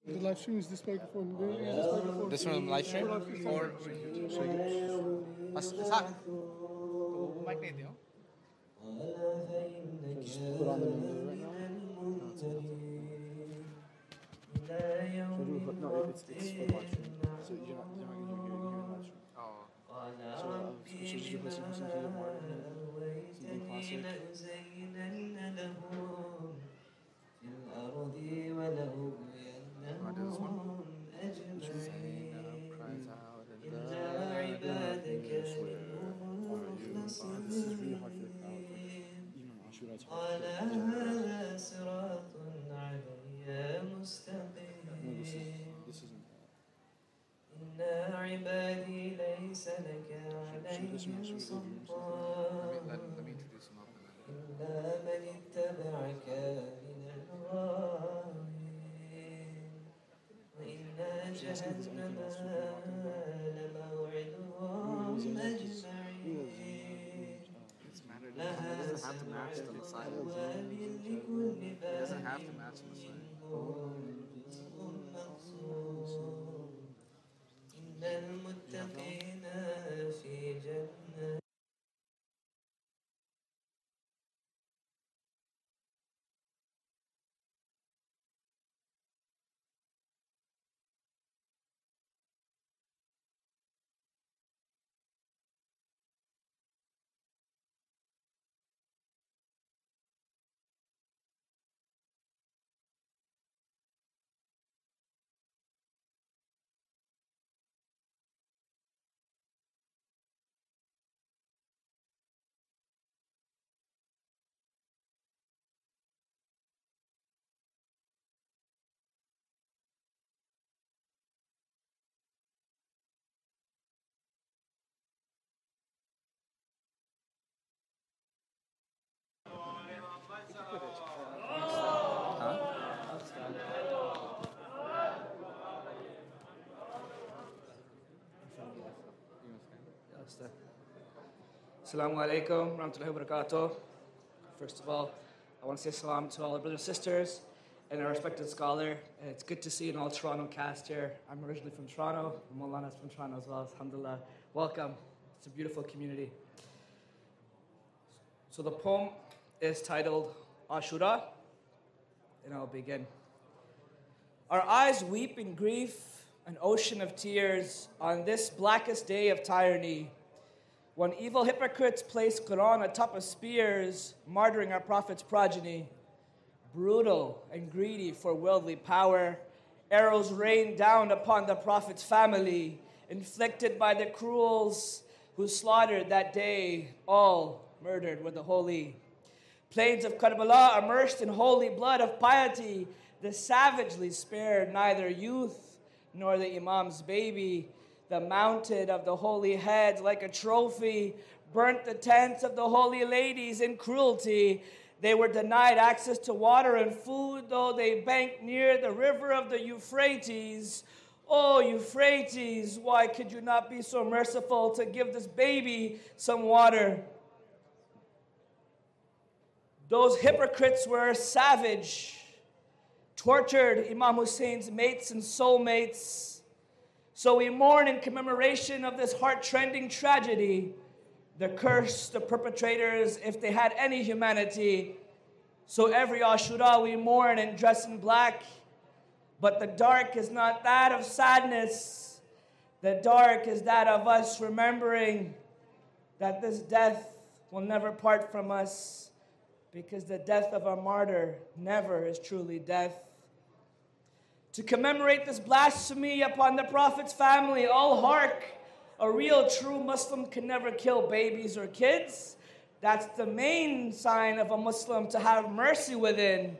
The live stream is this microphone. Use this microphone. This one live stream or sak to mic na ito. Just put on the window right now. No, it's for live stream. So you're not hearing live stream. Oh. So just listen to the more something classic. This one. Cries out in the This is really hard for the crowd. Even on Ashura, it's hard. No, this isn't. عبادي ليس لك عليهم سلطان Let me introduce him up. إلا من اتبعك من الغاوين وإن جهنم لموعدهم أجمعين لها أبواب لكل باب مقصود إن المتقين في جنة Assalamu alaikum, rahmatullahi wa barakatuh. First of all, I want to say salam to all our brothers and sisters and our respected scholar. It's good to see an all Toronto cast here. I'm originally from Toronto. Maulana's from Toronto as well. Alhamdulillah. Welcome. It's a beautiful community. So the poem is titled Ashura, and I'll begin. Our eyes weep in grief, an ocean of tears, on this blackest day of tyranny, when evil hypocrites place Quran atop of spears, martyring our prophet's progeny. Brutal and greedy for worldly power, arrows rain down upon the prophet's family, inflicted by the cruels who slaughtered that day, all murdered were the holy. Plains of Karbala immersed in holy blood of piety, the savagely spared neither youth nor the imam's baby. The mounted of the holy heads like a trophy, burnt the tents of the holy ladies in cruelty. They were denied access to water and food, though they banked near the river of the Euphrates. Oh, Euphrates, why could you not be so merciful to give this baby some water? Those hypocrites were savage, tortured Imam Hussein's mates and soulmates. So we mourn in commemoration of this heart-trending tragedy, the curse, the perpetrators, if they had any humanity. So every Ashura we mourn and dress in black, but the dark is not that of sadness. The dark is that of us remembering that this death will never part from us, because the death of a martyr never is truly death. To commemorate this blasphemy upon the Prophet's family, all hark. A real true Muslim can never kill babies or kids. That's the main sign of a Muslim, to have mercy within.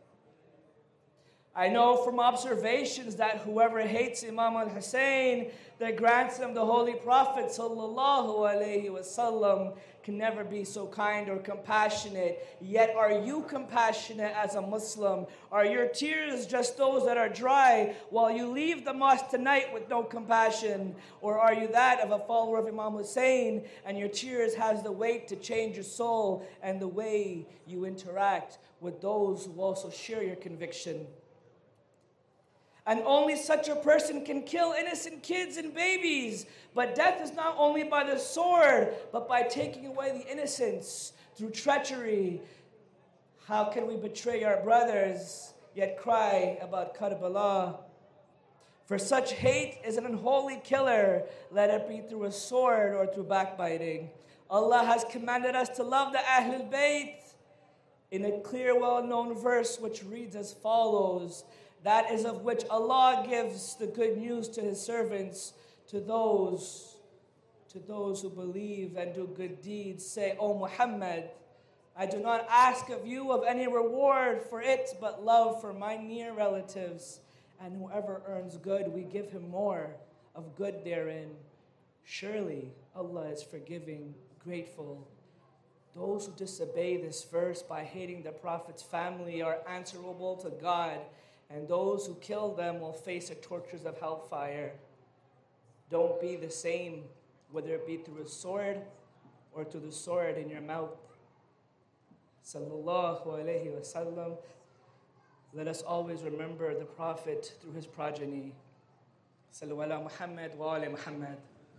I know from observations that whoever hates Imam al-Hussein, the grandson of the Holy Prophet sallallahu alaihi wasallam, can never be so kind or compassionate. Yet are you compassionate as a Muslim? Are your tears just those that are dry while you leave the mosque tonight with no compassion? Or are you that of a follower of Imam Hussein, and your tears has the weight to change your soul and the way you interact with those who also share your conviction? And only such a person can kill innocent kids and babies. But death is not only by the sword, but by taking away the innocence through treachery. How can we betray our brothers, yet cry about Karbala? For such hate is an unholy killer, let it be through a sword or through backbiting. Allah has commanded us to love the Ahlul Bayt in a clear, well-known verse which reads as follows: that is of which Allah gives the good news to His servants, to those who believe and do good deeds. Say, O Muhammad, I do not ask of you of any reward for it, but love for my near relatives. And whoever earns good, we give him more of good therein. Surely Allah is forgiving, grateful. Those who disobey this verse by hating the Prophet's family are answerable to God, and those who kill them will face the tortures of hellfire. Don't be the same, whether it be through a sword or through the sword in your mouth. Sallallahu alayhi wa sallam. Let us always remember the Prophet through his progeny. Sallu ala Muhammad wa ala Muhammad.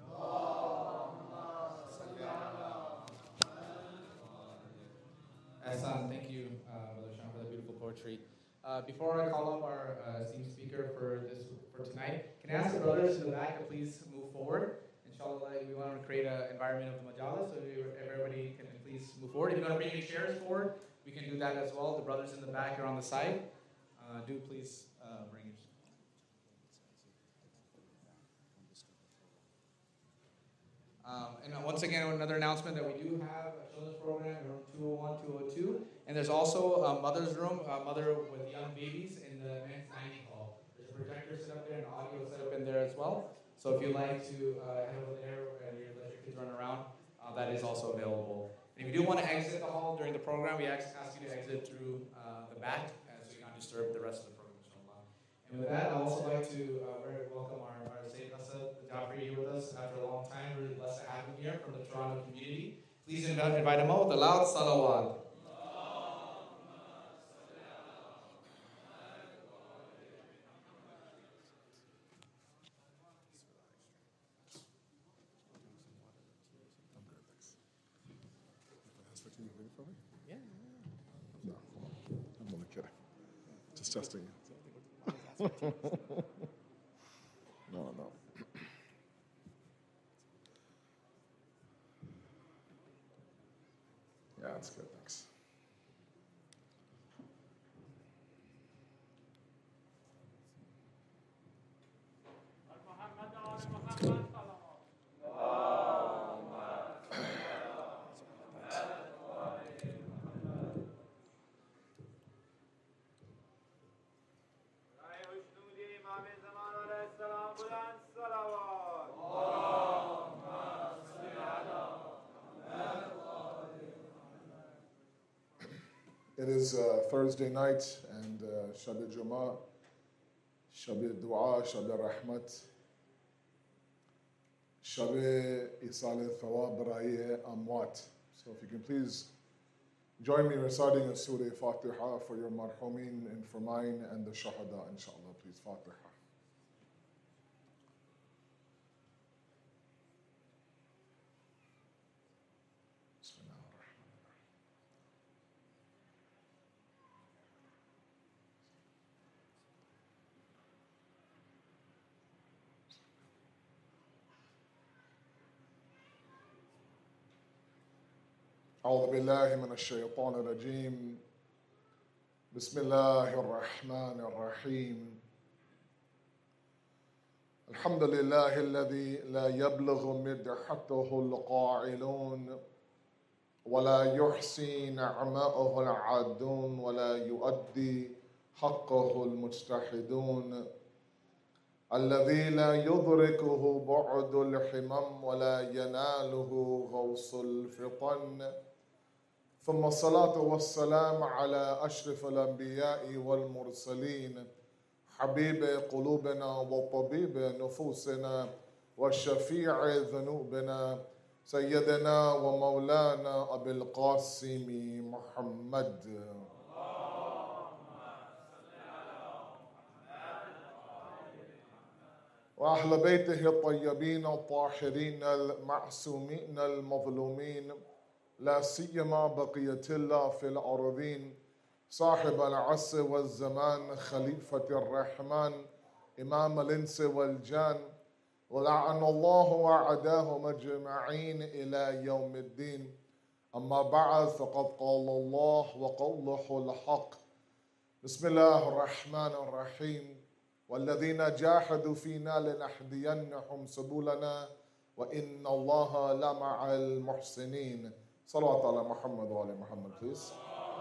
Ahsan, thank you, Brother Sham, for that beautiful poetry. Before I call up our esteemed speaker for tonight, can I ask the brothers in the back to please move forward? Inshallah, we want to create an environment of majalis, so everybody can please move forward. If you want to bring your chairs forward, we can do that as well. The brothers in the back are on the side. Do please bring your. And once again, another announcement that we do have a children's program in room 201, 202. And there's also a mother's room, a mother with young babies in the men's dining hall. There's a projector set up there and audio set up in there as well. So if you'd like to head over there and you let your kids run around, that is also available. And if you do want to exit the hall during the program, we ask you to exit through the back so you not disturb the rest of the program, inshallah. And with that, I'd also like to very welcome our Sayyid Asad Jafri here with us after a long time. We're really blessed to have him here from the Toronto community. Please invite him out with a loud salawat. Yeah. No, I'm only kidding. Just testing you. No. Yeah, that's good, thanks. It is Thursday night and Shab al-Jum'ah, Shab al-Du'a, Shab al-Rahmat, Shab Isal al-Thawab Ra'i Amwat. So if you can please join me reciting Surah Fatiha for your marhumin and for mine and the Shahada, inshallah. Please, Fatiha. أعوذ بالله من الشيطان الرجيم بسم الله الرحمن الرحيم الحمد لله الذي لا يبلغ مدحته القائلون ولا يحصي نعماءه العادون ولا يؤدي حقه المجتهدون الذي لا يدركه بعد الحمم ولا يناله غوص الفطن ثم الصلاة والسلام على أشرف الأنبياء والمرسلين حبيب قلوبنا وطبيب نفوسنا وشفيع ذنوبنا سيدنا ومولانا أبي القاسم محمد وأهل بيته الطيبين الطاهرين المعصومين المظلومين لا سيما بقية الله في الأرضين صاحب العصر والزمان خليفة الرحمن إمام الإنس والجان ولعن الله أعداهم أجمعين إلى يوم الدين أما بعد فقد قال الله وقوله الحق بسم الله الرحمن الرحيم والذين جاهدوا فينا لنهدينهم سبلنا وإن الله لمع المحسنين صلوات على محمد وعلى محمد please.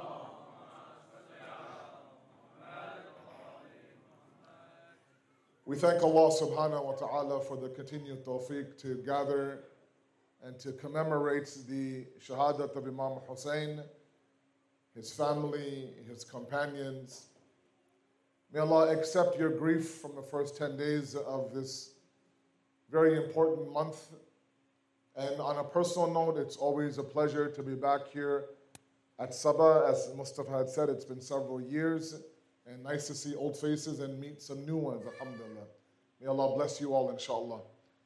We thank Allah subhanahu wa ta'ala for the continued tawfiq to gather and to commemorate the shahadat of Imam Hussein, his family, his companions. May Allah accept your grief from the first 10 days of this very important month. And on a personal note, it's always a pleasure to be back here at Sabah. As Mustafa had said, it's been several years. And nice to see old faces and meet some new ones, alhamdulillah. May Allah bless you all, inshallah.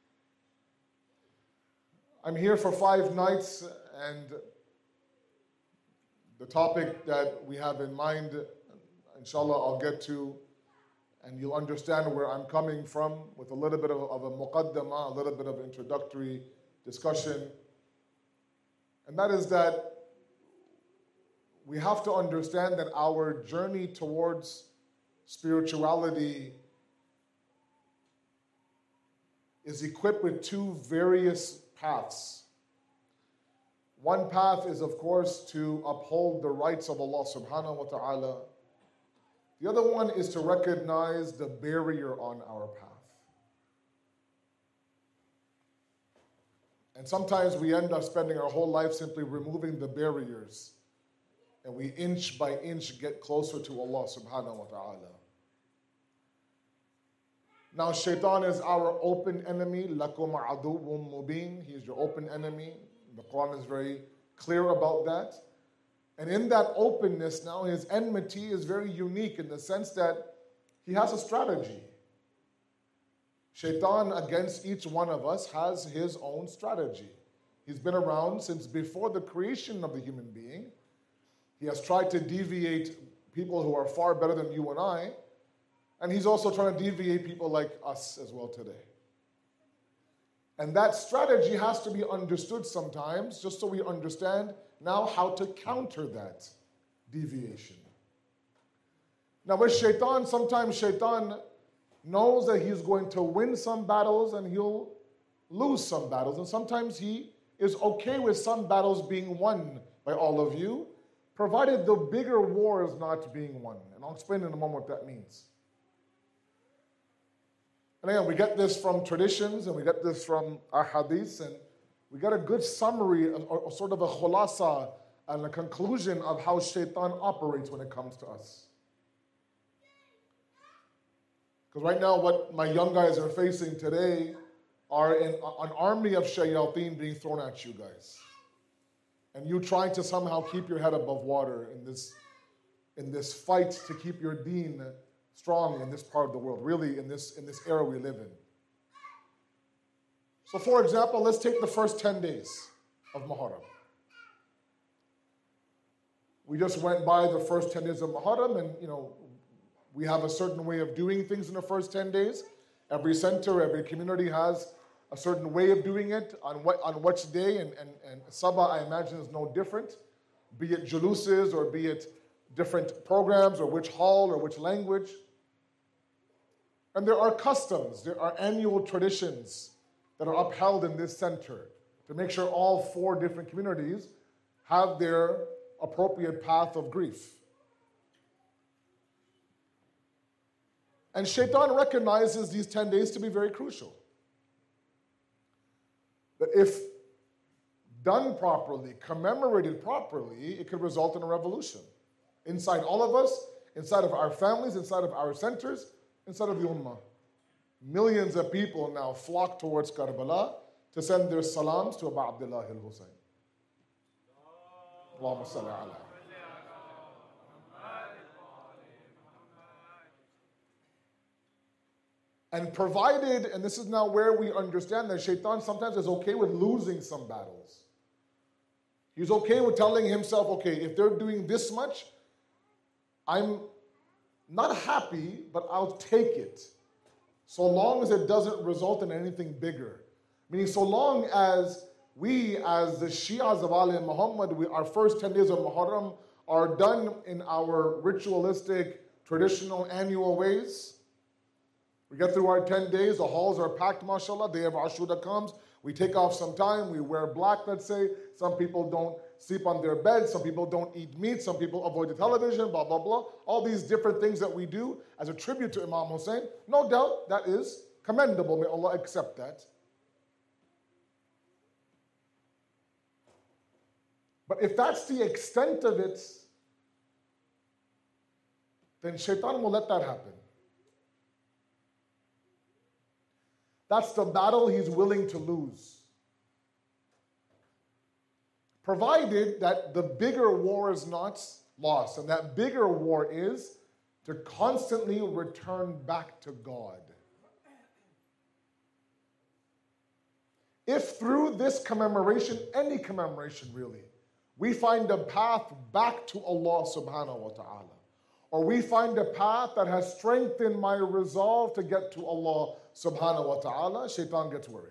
I'm here for 5 nights, and the topic that we have in mind, inshallah, I'll get to, and you'll understand where I'm coming from with a little bit of a muqaddamah, a little bit of introductory discussion. And that is that we have to understand that our journey towards spirituality is equipped with 2 various paths. One path is, of course, to uphold the rights of Allah subhanahu wa ta'ala. The other one is to recognize the barrier on our path. And sometimes we end up spending our whole life simply removing the barriers, and we inch by inch get closer to Allah subhanahu wa ta'ala. Now, shaitan is our open enemy. لَكُمْ عَدُوٌّ مُبِينٌ. He is your open enemy. The Quran is very clear about that. And in that openness now, his enmity is very unique in the sense that he has a strategy. Shaitan against each one of us has his own strategy. He's been around since before the creation of the human being. He has tried to deviate people who are far better than you and I, and he's also trying to deviate people like us as well today. And that strategy has to be understood sometimes, just so we understand now how to counter that deviation. Now with shaitan, sometimes shaitan knows that he's going to win some battles and he'll lose some battles. And sometimes he is okay with some battles being won by all of you, provided the bigger war is not being won. And I'll explain in a moment what that means. And again, we get this from traditions and we get this from our hadiths, and we get a good summary or sort of a khulasa and a conclusion of how shaitan operates when it comes to us. Because right now what my young guys are facing today are an army of shayateen being thrown at you guys. And you trying to somehow keep your head above water in this fight to keep your deen strong in this part of the world, really in this era we live in. So for example, let's take the first 10 days of Muharram. We just went by the first 10 days of Muharram, and we have a certain way of doing things in the first 10 days. Every center, every community has a certain way of doing it on which day, and Sabah, I imagine, is no different, be it juluses or be it different programs or which hall or which language. And there are customs, there are annual traditions that are upheld in this center to make sure all 4 different communities have their appropriate path of grief. And shaitan recognizes these 10 days to be very crucial. That if done properly, commemorated properly, it could result in a revolution. Inside all of us, inside of our families, inside of our centers, inside of the ummah. Millions of people now flock towards Karbala to send their salams to Abu Abdullah al-Hussein. Allahumma salli ala. And provided, and this is now where we understand that Shaitan sometimes is okay with losing some battles. He's okay with telling himself, okay, if they're doing this much, I'm not happy, but I'll take it. So long as it doesn't result in anything bigger. Meaning so long as we, as the Shias of Ali Muhammad, our first 10 days of Muharram are done in our ritualistic, traditional, annual ways. We get through our 10 days, the halls are packed, mashallah, day of Ashura comes, we take off some time, we wear black, let's say. Some people don't sleep on their beds, some people don't eat meat, some people avoid the television, blah, blah, blah. All these different things that we do as a tribute to Imam Hussein, no doubt that is commendable. May Allah accept that. But if that's the extent of it, then Shaitan will let that happen. That's the battle he's willing to lose. Provided that the bigger war is not lost, and that bigger war is to constantly return back to God. If through this commemoration, any commemoration really, we find a path back to Allah subhanahu wa ta'ala, or we find a path that has strengthened my resolve to get to Allah subhanahu wa ta'ala, Shaitan gets worried.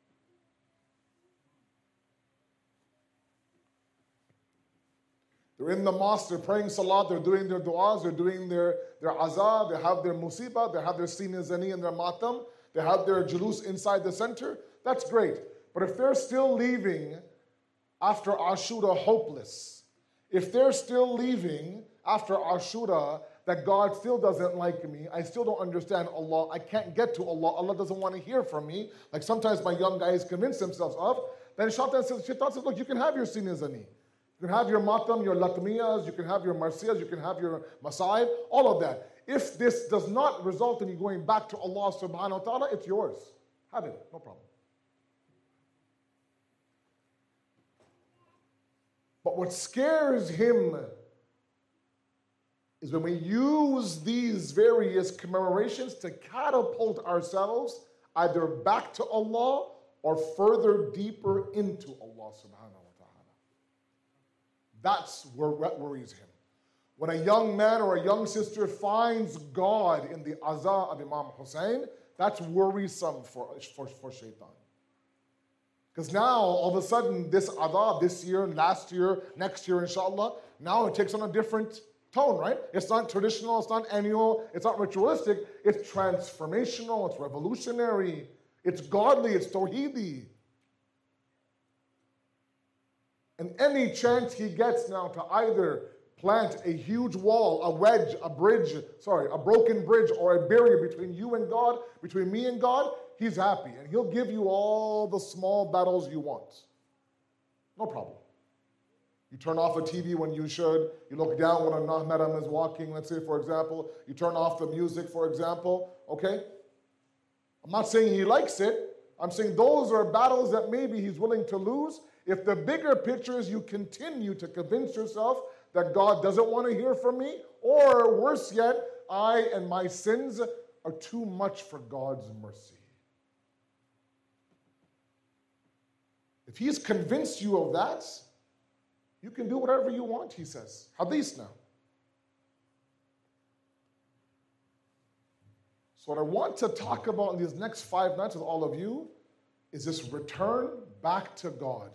They're in the mosque, they're praying salat, they're doing their du'as, they're doing their azah, they have their musibah, they have their sina zani and their matam, they have their julus inside the center. That's great. But if they're still leaving after Ashura hopeless, if they're still leaving after Ashura that God still doesn't like me, I still don't understand Allah, I can't get to Allah, Allah doesn't want to hear from me, like sometimes my young guys convince themselves of, then Shaitan says, look, you can have your sina zani. You can have your matam, your latmiyas, you can have your marsiyas, you can have your masaib, all of that. If this does not result in you going back to Allah subhanahu wa ta'ala, it's yours. Have it, no problem. But what scares him is when we use these various commemorations to catapult ourselves either back to Allah or further deeper into Allah subhanahu wa ta'ala. That's what worries him. When a young man or a young sister finds God in the azah of Imam Hussein, that's worrisome for Shaitan. Because now, all of a sudden, this adab, this year, last year, next year, inshallah, now it takes on a different tone, right? It's not traditional, it's not annual, it's not ritualistic, it's transformational, it's revolutionary, it's godly, it's tawheedi. And any chance he gets now to either plant a huge wall, a wedge, a broken bridge, or a barrier between you and God, between me and God, he's happy. And he'll give you all the small battles you want. No problem. You turn off a TV when you should. You look down when a mahmaram is walking, let's say, for example. You turn off the music, for example. Okay? I'm not saying he likes it. I'm saying those are battles that maybe he's willing to lose. If the bigger picture is you continue to convince yourself that God doesn't want to hear from me, or worse yet, I and my sins are too much for God's mercy. If he's convinced you of that, you can do whatever you want, he says. Hadith now. So what I want to talk about in these next 5 nights with all of you is this return back to God.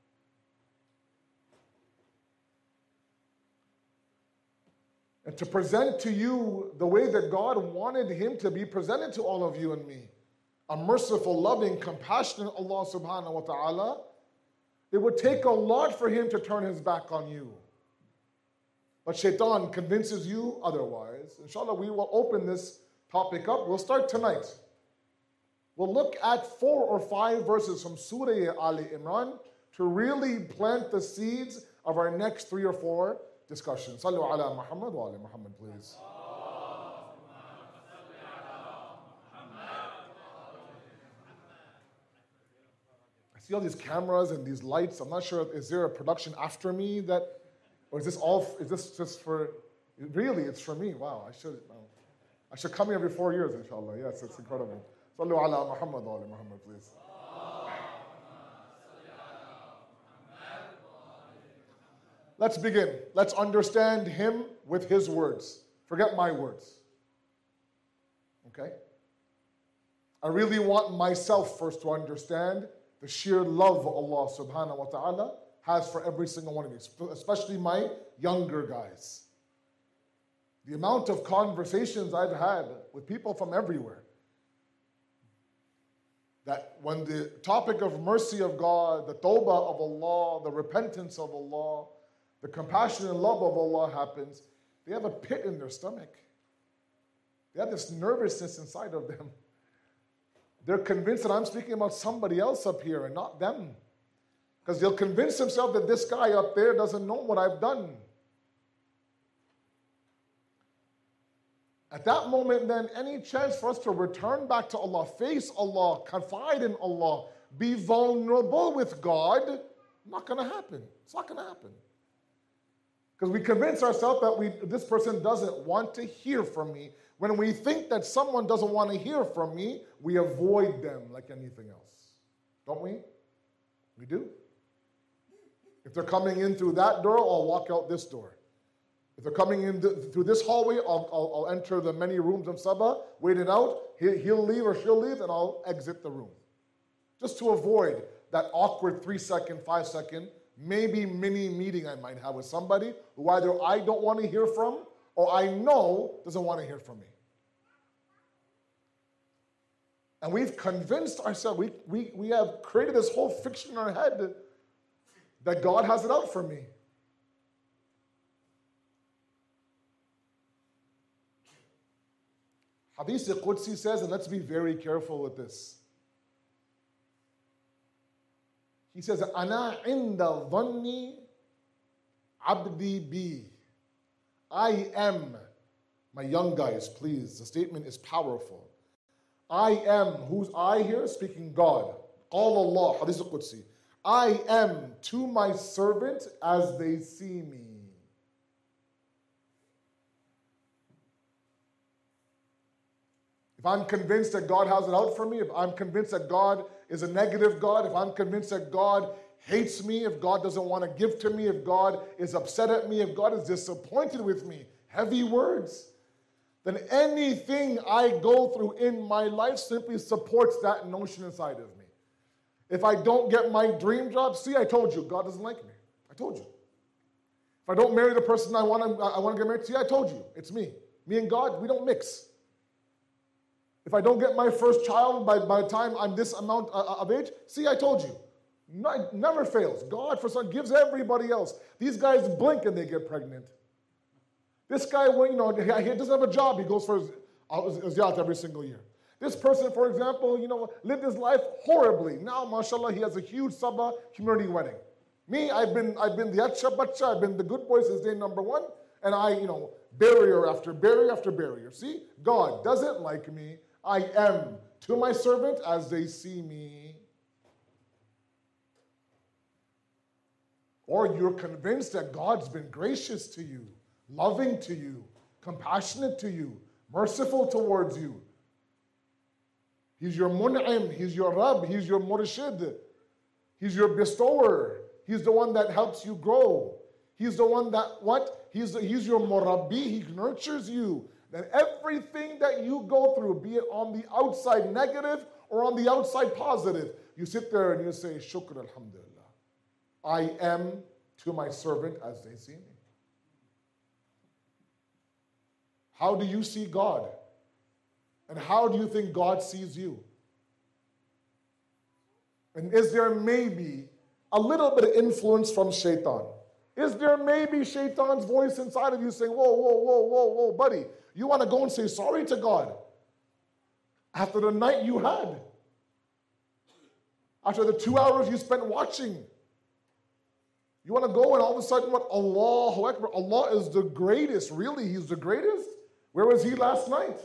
And to present to you the way that God wanted him to be presented to all of you and me. A merciful, loving, compassionate Allah subhanahu wa ta'ala. It would take a lot for him to turn his back on you. But Shaitan convinces you otherwise. Inshallah, we will open this topic up. We'll start tonight. We'll look at 4 or 5 verses from Surah Ali Imran to really plant the seeds of our next 3 or 4 discussions. Sallu ala Muhammad wa ala Muhammad, please. I see all these cameras and these lights. I'm not sure, is there a production after me or is this just for, really, it's for me. Wow, I should come here every 4 years, inshallah. Yes, it's incredible. Sallu ala Muhammad wa ala Muhammad, please. Let's begin. Let's understand him with his words. Forget my words. Okay? I really want myself first to understand the sheer love Allah subhanahu wa ta'ala has for every single one of you, especially my younger guys. The amount of conversations I've had with people from everywhere, that when the topic of mercy of God, the tawbah of Allah, the repentance of Allah, the compassion and love of Allah happens, they have a pit in their stomach. They have this nervousness inside of them. They're convinced that I'm speaking about somebody else up here and not them. Because they'll convince themselves that this guy up there doesn't know what I've done. At that moment, then, any chance for us to return back to Allah, face Allah, confide in Allah, be vulnerable with God, not going to happen. It's not going to happen. Because we convince ourselves that this person doesn't want to hear from me. When we think that someone doesn't want to hear from me, we avoid them like anything else. Don't we? We do. If they're coming in through that door, I'll walk out this door. If they're coming in through this hallway, I'll enter the many rooms of Sabah, wait it out, he'll leave or she'll leave, and I'll exit the room. Just to avoid that awkward 3-second, 5-second, maybe mini meeting I might have with somebody who either I don't want to hear from or I know doesn't want to hear from me. And we've convinced ourselves, we have created this whole fiction in our head that God has it out for me. Hadith Qudsi says, and let's be very careful with this. He says, Ana inda dhanni abdi bi. I am, my young guys, please, the statement is powerful. I am, who's I here? Speaking God. Qala Allah, Hadith Qudsi. I am to my servant as they see me. If I'm convinced that God has it out for me, if I'm convinced that God is a negative God, if I'm convinced that God hates me, if God doesn't want to give to me, if God is upset at me, if God is disappointed with me, heavy words, then anything I go through in my life simply supports that notion inside of me. If I don't get my dream job, see, I told you, God doesn't like me. I told you. If I don't marry the person I want to get married to, see, I told you, it's me. Me and God, we don't mix. If I don't get my first child by the time I'm this amount of age, see, I told you. No, never fails. God, for some, gives everybody else. These guys blink and they get pregnant. This guy, he doesn't have a job. He goes for his yacht every single year. This person, for example, lived his life horribly. Now, mashallah, he has a huge Sabah community wedding. Me, I've been the Yacha Bacha, I've been the good boy since day number one, and barrier after barrier after barrier. See, God doesn't like me. I am to my servant as they see me. Or you're convinced that God's been gracious to you, loving to you, compassionate to you, merciful towards you. He's your mun'im, he's your Rabb, he's your murshid, he's your bestower, he's the one that helps you grow. He's the one that, He's your murabbi, he nurtures you. Then everything that you go through, be it on the outside negative or on the outside positive, you sit there and you say, Shukr alhamdulillah. I am to my servant as they see me. How do you see God? And how do you think God sees you? And is there maybe a little bit of influence from shaitan? Is there maybe shaitan's voice inside of you saying, whoa, buddy, you want to go and say sorry to God after the night you had? After the 2 hours you spent watching? You want to go and all of a sudden, Allahu Akbar, Allah is the greatest. Really, He's the greatest? Where was He last night?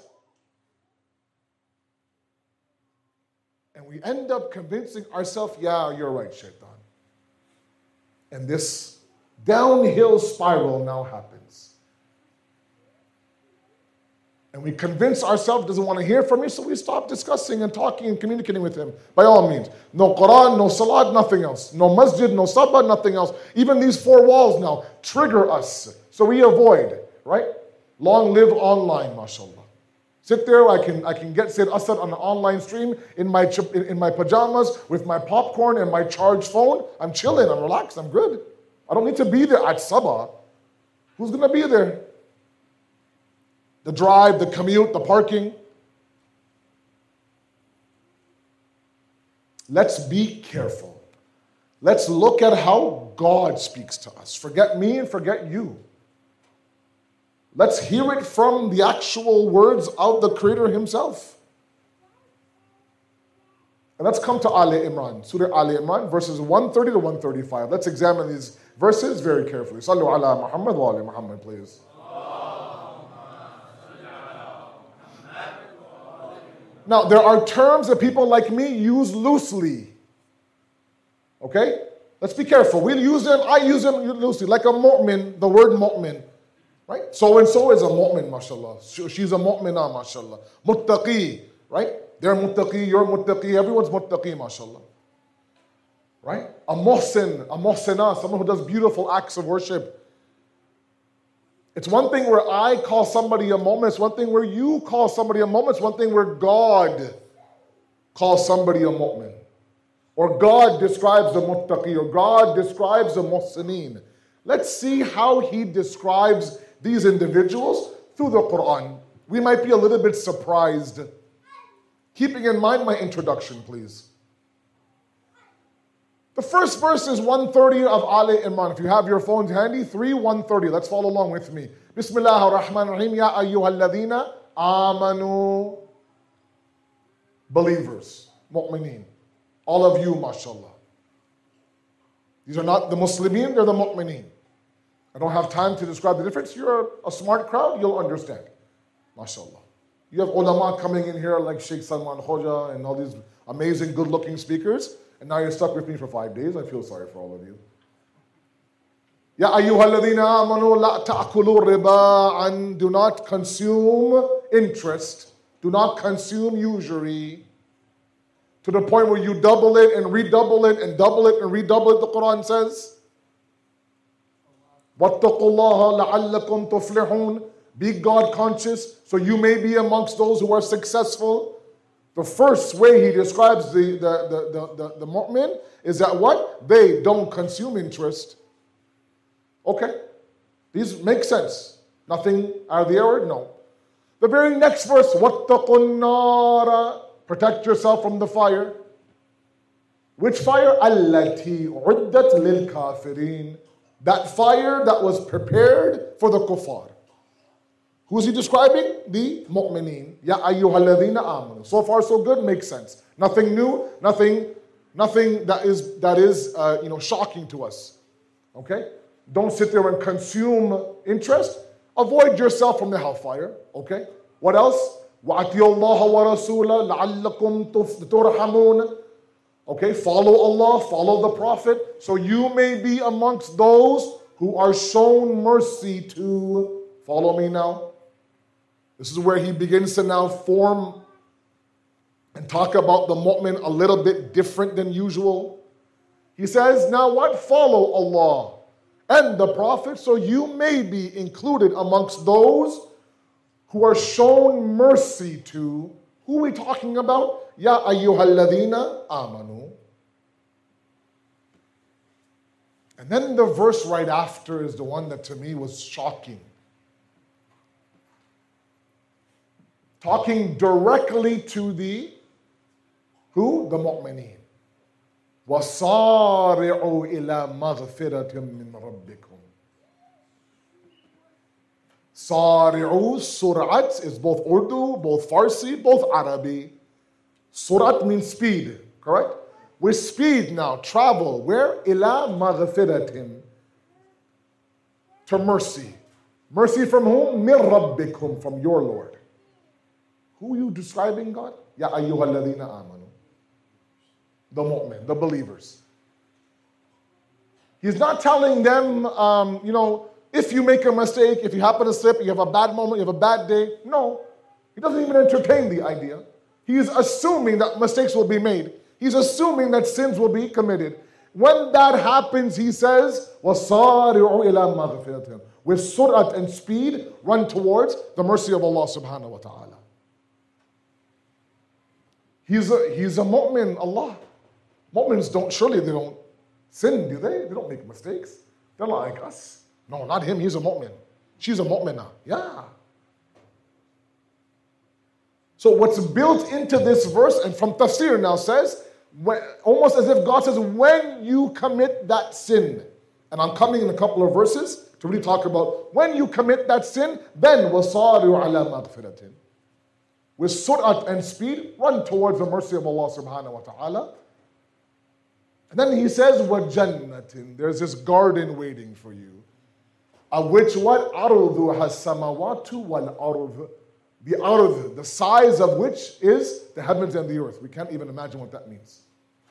And we end up convincing ourselves, yeah, you're right, shaitan. And this downhill spiral now happens. And we convince ourselves doesn't want to hear from you, so we stop discussing and talking and communicating with him. By all means. No Quran, no Salat, nothing else. No masjid, no sabah, nothing else. Even these four walls now trigger us. So we avoid, right? Long live online, mashallah. Sit there, I can get Sayyid Asad on an online stream in my pajamas with my popcorn and my charged phone. I'm chilling, I'm relaxed, I'm good. I don't need to be there at Sabah. Who's going to be there? The drive, the commute, the parking. Let's be careful. Let's look at how God speaks to us. Forget me and forget you. Let's hear it from the actual words of the Creator Himself. And let's come to Ali Imran, Surah Ali Imran, verses 130 to 135. Let's examine these verses very carefully. Sallu ala Muhammad wa ali Muhammad, please. Now, there are terms that people like me use loosely. Okay? Let's be careful. We'll use them, I use them loosely. Like a mu'min, the word mu'min. Right? So-and-so is a mu'min, mashallah. She's a mu'minah, mashallah. Muttaqi, right? They're muttaqi, you're muttaqi, everyone's muttaqi, mashallah. Right? A muhsinah, someone who does beautiful acts of worship. It's one thing where I call somebody a mu'min, it's one thing where you call somebody a mu'min, it's one thing where God calls somebody a mu'min. Or God describes the muttaqi, or God describes the muhsineen. Let's see how He describes these individuals through the Quran. We might be a little bit surprised. Keeping in mind my introduction, please. The first verse is 130 of Ali Imran. If you have your phones handy, 130. Let's follow along with me. Bismillah ar-Rahman ar-Rahim. Ya ayyuha alladhina amanu. Believers, mu'mineen. All of you, mashallah. These are not the Muslimin, they're the mu'mineen. I don't have time to describe the difference. You're a smart crowd, you'll understand. MashaAllah. You have ulama coming in here like Sheikh Salman Khoja and all these amazing, good-looking speakers, and now you're stuck with me for 5 days. I feel sorry for all of you. Ya ayyuhalladhina amanu la ta'kulu riba'an. Do not consume interest. Do not consume usury. To the point where you double it and redouble it and double it and redouble it, the Quran says. وَاتَّقُوا اللَّهَ لَعَلَّكُمْ تُفْلِحُونَ. Be God conscious so you may be amongst those who are successful. The first way He describes the mu'min is that what? They don't consume interest. Okay. These make sense. Nothing out of the air? No. The very next verse, وَاتَّقُوا النَّارَ. Protect yourself from the fire. Which fire? الَّتِي عُدَّتْ لِلْكَافِرِينَ. That fire that was prepared for the kuffar. Who's He describing? The mu'mineen. Ya ayyuhalladhina amanu. So far so good, makes sense. Nothing new, nothing that is shocking to us. Okay? Don't sit there and consume interest. Avoid yourself from the hellfire. Okay? What else? وَأَطِيعُوا اللَّهَ وَرَسُولَهُ لَعَلَّكُمْ تُرْحَمُونَ. Okay, follow Allah, follow the Prophet, so you may be amongst those who are shown mercy to. Follow me now. This is where he begins to now form and talk about the mu'min a little bit different than usual. He says, now what? Follow Allah and the Prophet, so you may be included amongst those who are shown mercy to. Who are we talking about? Ya ayyuhalladhina amanu. And then the verse right after is the one that to me was shocking. Talking directly to the who? The mu'mineen. وَصَارِعُوا إِلَى مَغْفِرَةٍ مِّن رَبِّكُمْ. Sari'u, Surat is both Urdu, both Farsi, both Arabi. Surat means speed, correct? With speed now, travel. Where? Ila maghfiratin. To mercy. Mercy from whom? Min rabbikum, from your Lord. Who are you describing, God? Ya ayyuhalladhina amanu. The mu'min, the believers. He's not telling them, if you make a mistake, if you happen to slip, you have a bad moment, you have a bad day. No. He doesn't even entertain the idea. He is assuming that mistakes will be made. He's assuming that sins will be committed. When that happens, he says, وَصَارِعُوا إِلَى مَغْفِرَةٍ. With sur'at and speed, run towards the mercy of Allah subhanahu wa ta'ala. He's a mu'min, Allah. Mu'mins surely they don't sin, do they? They don't make mistakes. They're like us. No, not him, he's a mu'min. She's a mu'minah. Yeah. So what's built into this verse, and from tafsir now says, almost as if God says, when you commit that sin, and I'm coming in a couple of verses to really talk about when you commit that sin, then وَصَارِعُوا عَلَى مَغْفِرَةٍ. With sur'at and speed, run towards the mercy of Allah subhanahu wa ta'ala. And then he says, وَجَنَّةٍ. There's this garden waiting for you. Of which what? عَرْضُهَا السَّمَوَاتُ وَالْأَرْضُ. The ard, the size of which is the heavens and the earth. We can't even imagine what that means.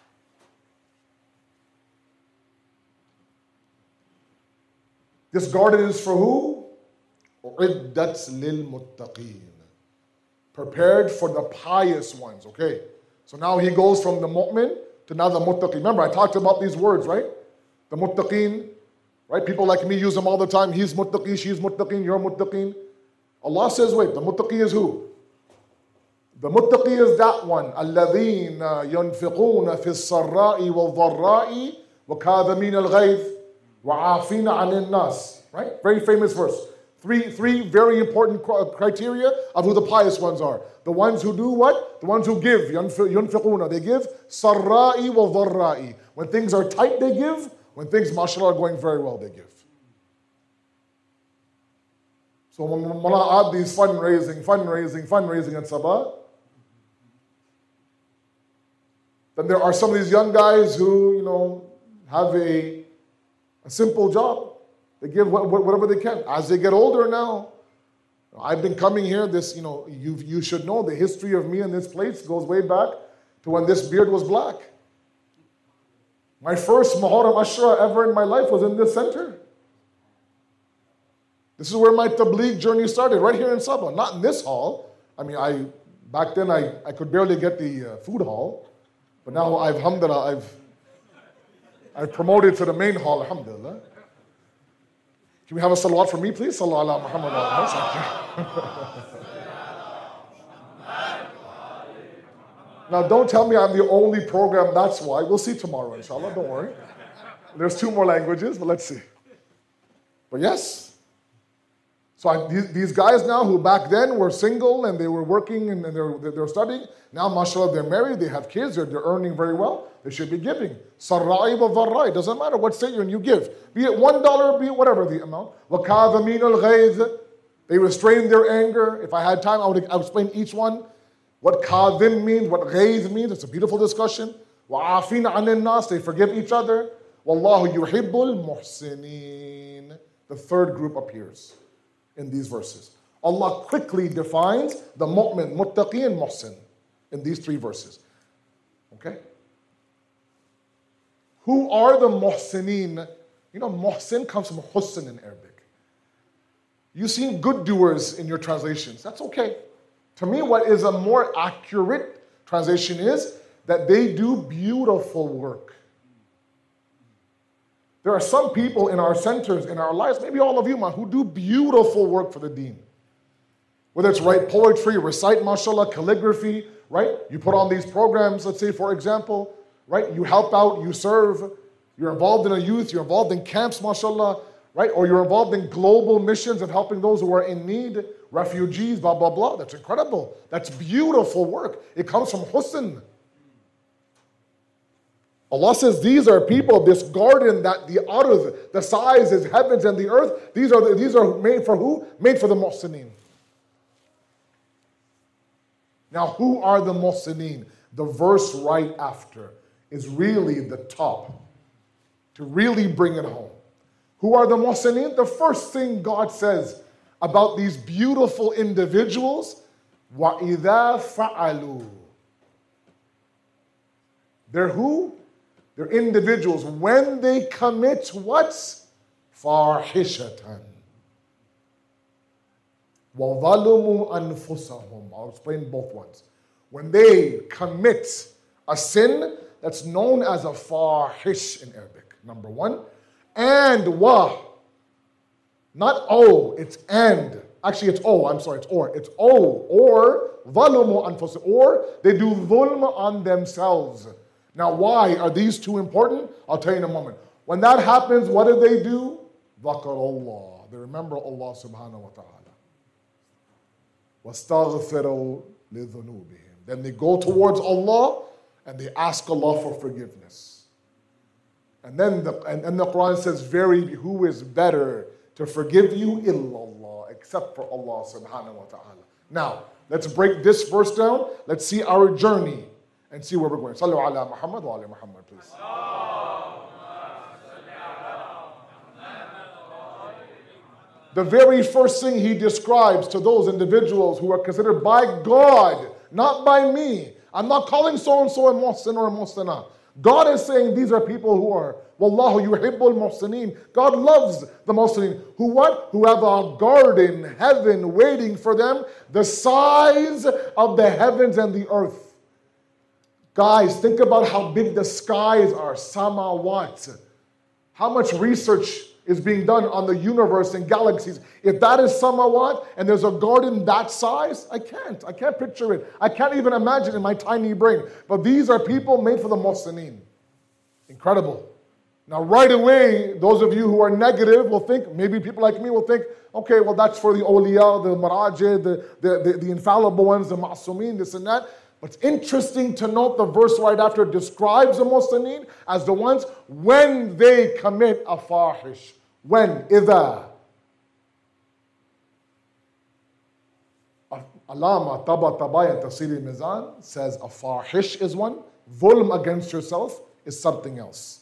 This garden is for who? أُعِدَّتْ لِلْمُتَّقِينَ. Prepared for the pious ones. Okay, so now he goes from the mu'min to now the muttaqin. Remember, I talked about these words, right? The muttaqin, right? People like me use them all the time. He's muttaqin, she's muttaqin, you're muttaqin. Allah says, wait, the muttaqi is who? The muttaqi is that one. الَّذِينَ يَنْفِقُونَ فِي السَّرَّاءِ وَالضَّرَّاءِ وَكَاظِمِينَ الْغَيْظِ وَعَافِينَ عَنِ النَّاسِ. Right? Very famous verse. Three very important criteria of who the pious ones are. The ones who do what? The ones who give. يَنْفِقُونَ. They give. سَرَّاءِ وَالضَّرَّاءِ. When things are tight, they give. When things, mashallah, are going very well, they give. So when I add these fundraising at Sabah, then there are some of these young guys who, have a simple job. They give whatever they can. As they get older now, I've been coming here, you should know the history of me in this place goes way back to when this beard was black. My first Muharram Ashra ever in my life was in this center. This is where my tabligh journey started, right here in Sabah, not in this hall. I mean, back then I could barely get the food hall, but now alhamdulillah, I've promoted to the main hall, alhamdulillah. Can we have a salawat for me, please? Sallallahu ala Muhammad wa Now, don't tell me I'm the only program, that's why. We'll see tomorrow, inshallah, don't worry. There's 2 more languages, but let's see. But yes. So these guys now who back then were single and they were working and they're studying, now mashallah they're married, they have kids, they're earning very well, they should be giving. Sarra'i wa dharra'i, doesn't matter what state you're in, you give. Be it $1, be it whatever the amount. وَكَاظِمِينَ الْغَيْظِ. They restrain their anger. If I had time, I would explain each one. What kadhim means, what ghayz means, it's a beautiful discussion. وَعَافِينَ عَنِ النَّاسِ. They forgive each other. وَاللَّهُ يُحِبُّ الْمُحْسِنِينَ. The third group appears in these verses. Allah quickly defines the mu'min, muttaqi, and muhsin in these 3 verses. Okay? Who are the muhsineen? Muhsin comes from husn in Arabic. You've seen good doers in your translations. That's okay. To me, what is a more accurate translation is that they do beautiful work. There are some people in our centers, in our lives, maybe all of you, man, who do beautiful work for the deen. Whether it's write poetry, recite, mashallah, calligraphy, right? You put on these programs, let's say, for example, right? You help out, you serve, you're involved in a youth, you're involved in camps, mashallah, right? Or you're involved in global missions of helping those who are in need, refugees, blah, blah, blah. That's incredible. That's beautiful work. It comes from husn. Allah says these are people, this garden that the ard, the size is heavens and the earth. These are made for who? Made for the muhsineen. Now, who are the muhsineen? The verse right after is really the top to really bring it home. Who are the muhsineen? The first thing God says about these beautiful individuals, وَإِذَا فَعَلُوا. They're who? They're individuals. When they commit what? Fahishatan. وَظَلُمُوا أَنفُسَهُمْ. I'll explain both ones. When they commit a sin that's known as a fahish in Arabic, number one. And wa. Not o, it's and. Actually, it's o, I'm sorry, it's or. It's o, or ظَلُمُوا أَنفُسَهُمْ. Or they do dhulm on themselves. Now, why are these two important? I'll tell you in a moment. When that happens, what do? ذَكَرَ اللَّهِ. They remember Allah subhanahu wa ta'ala. وَاسْتَغْفِرُوا لِذُنُوبِهِمْ. Then they go towards Allah and they ask Allah for forgiveness. And then the Quran says, verily, who is better to forgive you? Illallah, except for Allah subhanahu wa ta'ala. Now, let's break this verse down. Let's see our journey and see where we're going. Sallu ala Muhammad wa ala Muhammad, please. The very first thing he describes to those individuals who are considered by God, not by me. I'm not calling so-and-so a muhsin or a muhsina. God is saying these are people who are, Wallahu yuhibbul muhsinin. God loves the muhsinin. Who what? Who have a garden, heaven, waiting for them, the size of the heavens and the earth. Guys, think about how big the skies are, samawat. How much research is being done on the universe and galaxies. If that is samawat and there's a garden that size, I can't picture it. I can't even imagine in my tiny brain. But these are people made for the muhsineen. Incredible. Now right away, those of you who are negative will think, maybe people like me will think, okay, well that's for the awliya, the marajih, the infallible ones, the ma'sumin, this and that. But it's interesting to note the verse right after describes the muhsineen as the ones when they commit a fahish. When? إِذَا. Alama Tabayan Tafsir Mizan says a fahish is one. Dhulm against yourself is something else.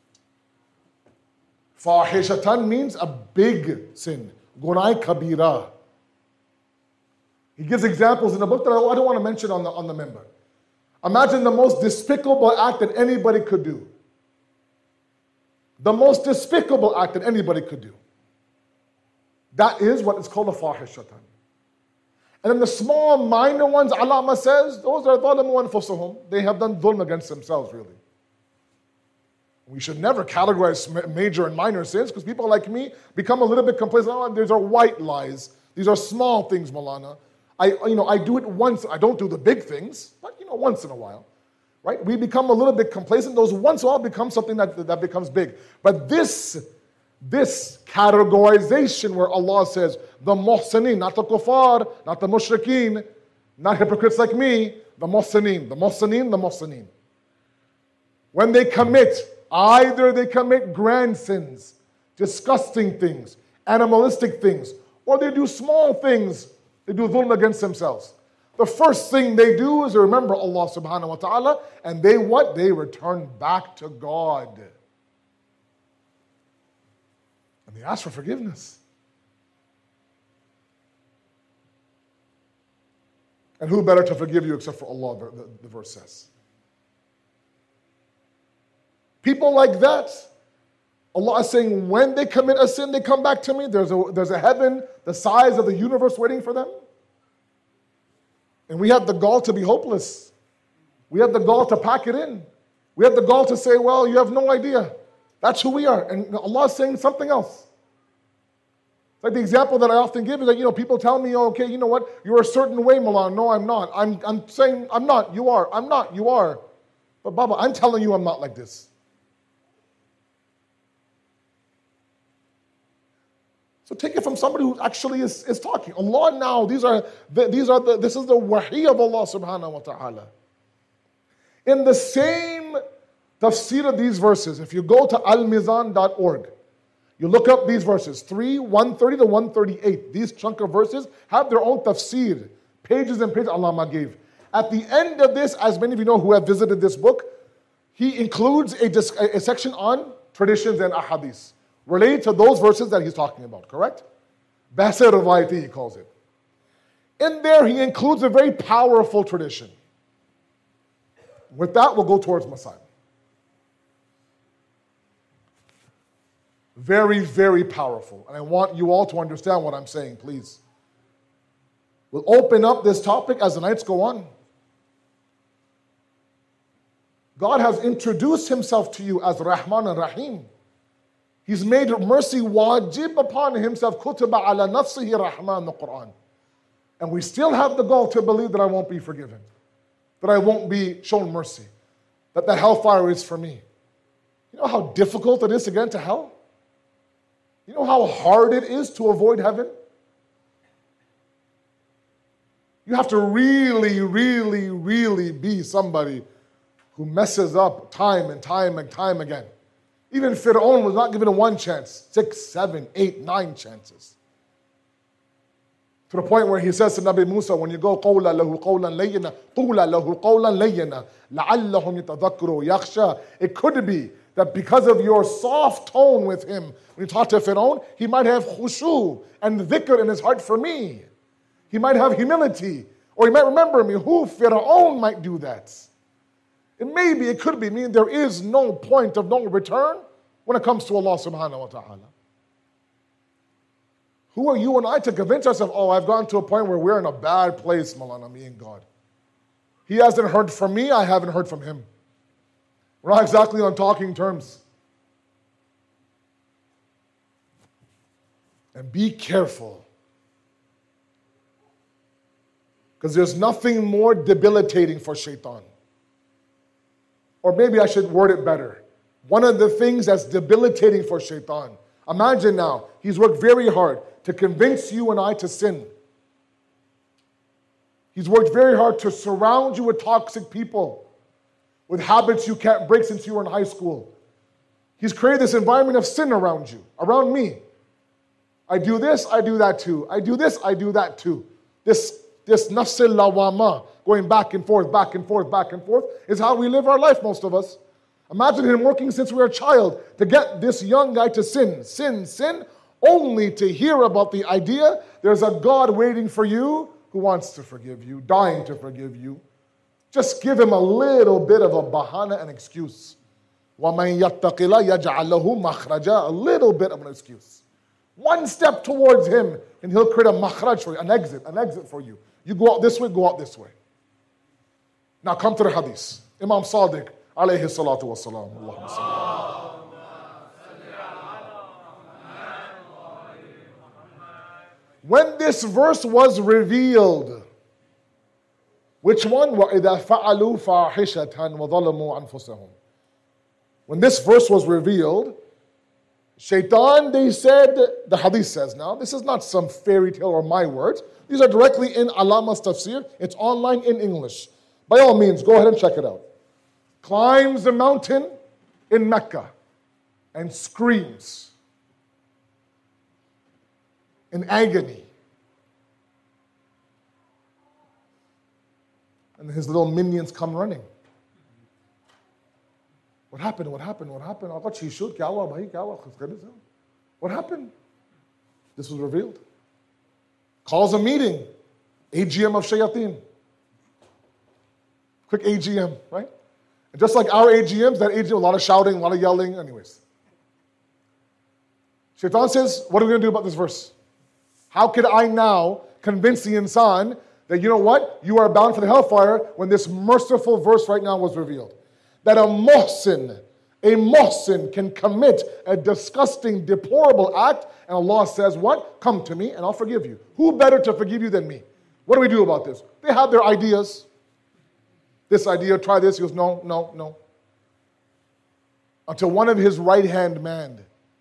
Fahishatan means a big sin. Gunai kabira. He gives examples in the book that I don't want to mention on the member. Imagine the most despicable act that anybody could do. The most despicable act that anybody could do. That is what is called a fahishatan. And then the small minor ones, Alama says, those are dhalimu anfusahum. They have done dhulm against themselves, really. We should never categorize major and minor sins because people like me become a little bit complacent. Oh, these are white lies. These are small things, Malana. I do it once. I don't do the big things, but once in a while, right? We become a little bit complacent. Those once in a while become something that becomes big. But this categorization where Allah says the muhsineen, not the kuffar, not the mushrikeen, not hypocrites like me, the muhsineen. When they commit, either they commit grand sins, disgusting things, animalistic things, or they do small things. They do dhulm against themselves. The first thing they do is remember Allah subhanahu wa ta'ala, and they what? They return back to God. And they ask for forgiveness. And who better to forgive you except for Allah, the verse says. People like that, Allah is saying, when they commit a sin, they come back to me. There's a heaven the size of the universe waiting for them. And we have the gall to be hopeless. We have the gall to pack it in. We have the gall to say, well, you have no idea. That's who we are. And Allah is saying something else. Like the example that I often give is that, people tell me, oh, okay, you know what? You're a certain way, Milan. No, I'm not. I'm saying I'm not. You are. I'm not. You are. But Baba, I'm telling you I'm not like this. So take it from somebody who actually is talking. Allah now, this is the wahi of Allah subhanahu wa ta'ala. In the same tafsir of these verses, if you go to almizan.org, you look up these verses, 130 to 138. These chunk of verses have their own tafsir, pages and pages Allah gave. At the end of this, as many of you know who have visited this book, he includes a section on traditions and ahadith, related to those verses that he's talking about, correct? Basir Rivaiti, he calls it. In there, he includes a very powerful tradition. With that, we'll go towards Masail. Very, very powerful. And I want you all to understand what I'm saying, please. We'll open up this topic as the nights go on. God has introduced himself to you as Rahman and Rahim. He's made mercy wajib upon himself. Kutiba ala nafsihi Rahman, the Quran. And we still have the goal to believe that I won't be forgiven, that I won't be shown mercy, that the hellfire is for me. You know how difficult it is to get into hell? You know how hard it is to avoid heaven? You have to really, really, really be somebody who messes up time and time and time again. Even Fir'aun was not given one chance, 6, 7, 8, 9 chances. To the point where he says to Nabi Musa, when you go, قَوْلَ لَهُ قَوْلًا لَيِّنًا قُولَ لَهُ قَوْلًا لَيِّنًا لَعَلَّهُمْ يَتَذَكَّرُوا يَخْشَى. It could be that because of your soft tone with him, when you talk to Fir'aun, he might have khushu and dhikr in his heart for me. He might have humility, or he might remember me. Who? Fir'aun might do that. It could be, meaning there is no point of no return when it comes to Allah subhanahu wa ta'ala. Who are you and I to convince ourselves, oh, I've gotten to a point where we're in a bad place, Malana, me and God. He hasn't heard from me, I haven't heard from him. We're not exactly on talking terms. And be careful. Because there's nothing more debilitating for shaitan. Or maybe I should word it better. One of the things that's debilitating for shaitan. Imagine now, he's worked very hard to convince you and I to sin. He's worked very hard to surround you with toxic people, with habits you can't break since you were in high school. He's created this environment of sin around you, around me. I do this, I do that too. I do this, I do that too. This nafs al-lawama, going back and forth, back and forth, back and forth, is how we live our life, most of us. Imagine him working since we were a child to get this young guy to sin, only to hear about the idea there's a God waiting for you who wants to forgive you, dying to forgive you. Just give him a little bit of a bahana, an excuse. وَمَن يَتَّقِ اللَّهَ يَجْعَلْ لَهُ مَخْرَجًا. A little bit of an excuse. One step towards him, and he'll create a makhraj for you, an exit for you. You go out this way, go out this way. Now come to the hadith. Imam Sadiq, alayhi salatu wa salam. Allahumma salli. When this verse was revealed, which one? وَإِذَا فَعَلُوا فَاحِشَةً وَظَلَمُوا أَنفُسَهُم. When this verse was revealed, Shaitan, they said, the hadith says now, this is not some fairy tale or my words. These are directly in Alama's tafsir. It's online in English. By all means, go ahead and check it out. Climbs the mountain in Mecca and screams in agony. And his little minions come running. What happened? What happened? What happened? What happened? This was revealed. Calls a meeting. AGM of Shayateen. Quick AGM, right? And just like our AGMs, that AGM, a lot of shouting, a lot of yelling, anyways. Shaitan says, what are we going to do about this verse? How could I now convince the insan that, you know what, you are bound for the hellfire when this merciful verse right now was revealed? That a muhsin can commit a disgusting, deplorable act, and Allah says, what? Come to me and I'll forgive you. Who better to forgive you than me? What do we do about this? They have their ideas. This idea, try this. He goes, no. Until one of his right-hand man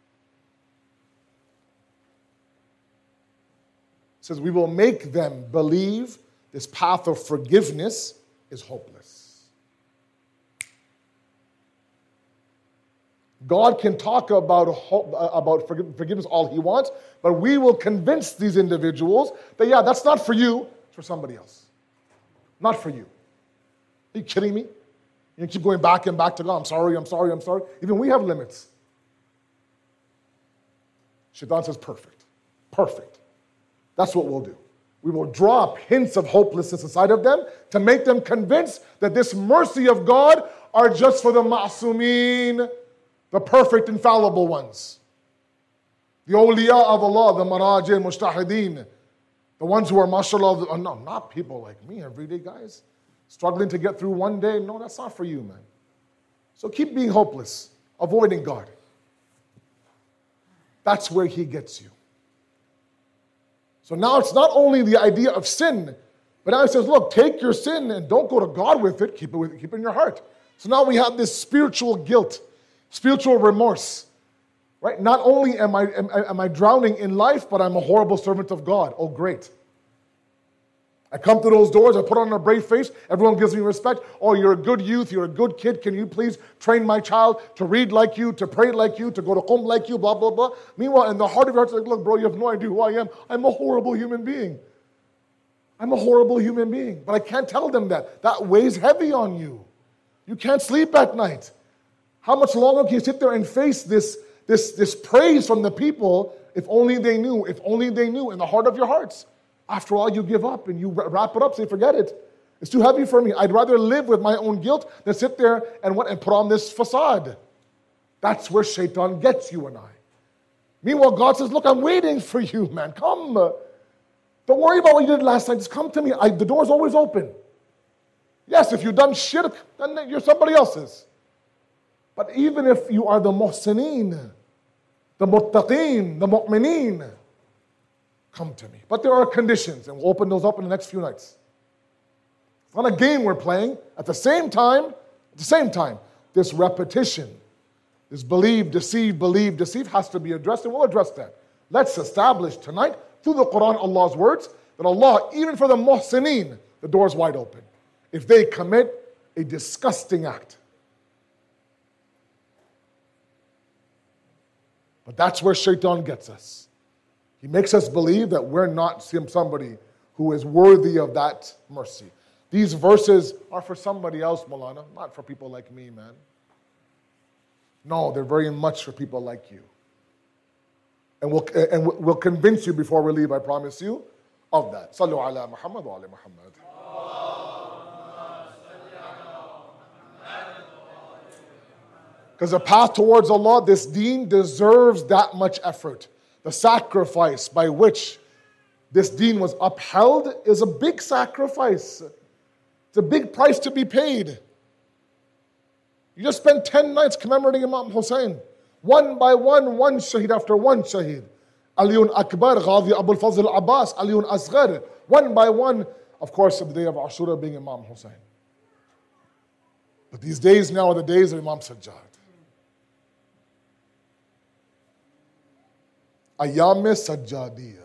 says, we will make them believe this path of forgiveness is hopeless. God can talk about forgiveness all he wants, but we will convince these individuals that, yeah, that's not for you, it's for somebody else. Not for you. Are you kidding me? You keep going back and back to God. I'm sorry. Even we have limits. Shaitan says, perfect. That's what we'll do. We will drop hints of hopelessness inside of them to make them convinced that this mercy of God are just for the ma'asumeen, the perfect, infallible ones. The awliya of Allah, the marajin, mujtahideen, The ones who are, mashallah, no, not people like me, everyday guys, struggling to get through one day. No, that's not for you, man. So keep being hopeless, avoiding God. That's where He gets you. So now it's not only the idea of sin, but now He says, look, take your sin and don't go to God with it, keep it in your heart. So now we have this spiritual guilt, spiritual remorse. Right? Not only am I drowning in life, but I'm a horrible servant of God. Oh, great. I come through those doors, I put on a brave face, everyone gives me respect. Oh, you're a good youth, you're a good kid, can you please train my child to read like you, to pray like you, to go to Qum like you, blah, blah, blah. Meanwhile, in the heart of your heart, it's like, look, bro, you have no idea who I am. I'm a horrible human being. I'm a horrible human being. But I can't tell them that. That weighs heavy on you. You can't sleep at night. How much longer can you sit there and face this praise from the people? If only they knew, if only they knew, in the heart of your hearts. After all, you give up and you wrap it up, say, forget it. It's too heavy for me. I'd rather live with my own guilt than sit there and put on this facade. That's where shaitan gets you and I. Meanwhile, God says, look, I'm waiting for you, man. Come. Don't worry about what you did last night. Just come to me. The door's always open. Yes, if you've done shirk, then you're somebody else's. But even if you are the muhsineen, the muttaqeen, the mu'mineen, come to me. But there are conditions, and we'll open those up in the next few nights. It's not a game we're playing. At the same time, this repetition, this believe, deceive has to be addressed, and we'll address that. Let's establish tonight, through the Quran, Allah's words, that Allah, even for the muhsineen, the door's wide open. If they commit a disgusting act. But that's where shaitan gets us. He makes us believe that we're not somebody who is worthy of that mercy. These verses are for somebody else, Maulana, not for people like me, man. No, they're very much for people like you. And we'll convince you before we leave, I promise you, of that. Sallu ala Muhammad wa ala Muhammad. Because the path towards Allah, this deen deserves that much effort. The sacrifice by which this deen was upheld is a big sacrifice. It's a big price to be paid. You just spent 10 nights commemorating Imam Hussein. One by one shaheed after one shaheed. Aliyun Akbar, Ghazi Abul Fazl Abbas, Aliyun Asghar. One by one, of course, the day of Ashura being Imam Hussein. But these days now are the days of Imam Sajjad. Ayyam Sajjadiyah.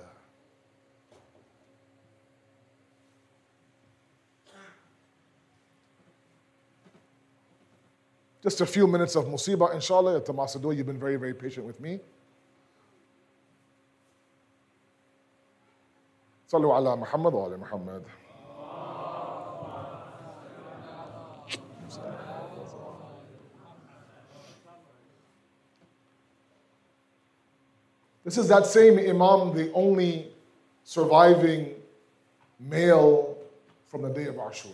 Just a few minutes of musibah, inshallah. At Tamasadua, you've been very, very patient with me. Sallu ala Muhammad wa ala Muhammad. This is that same Imam, the only surviving male from the day of Ashura.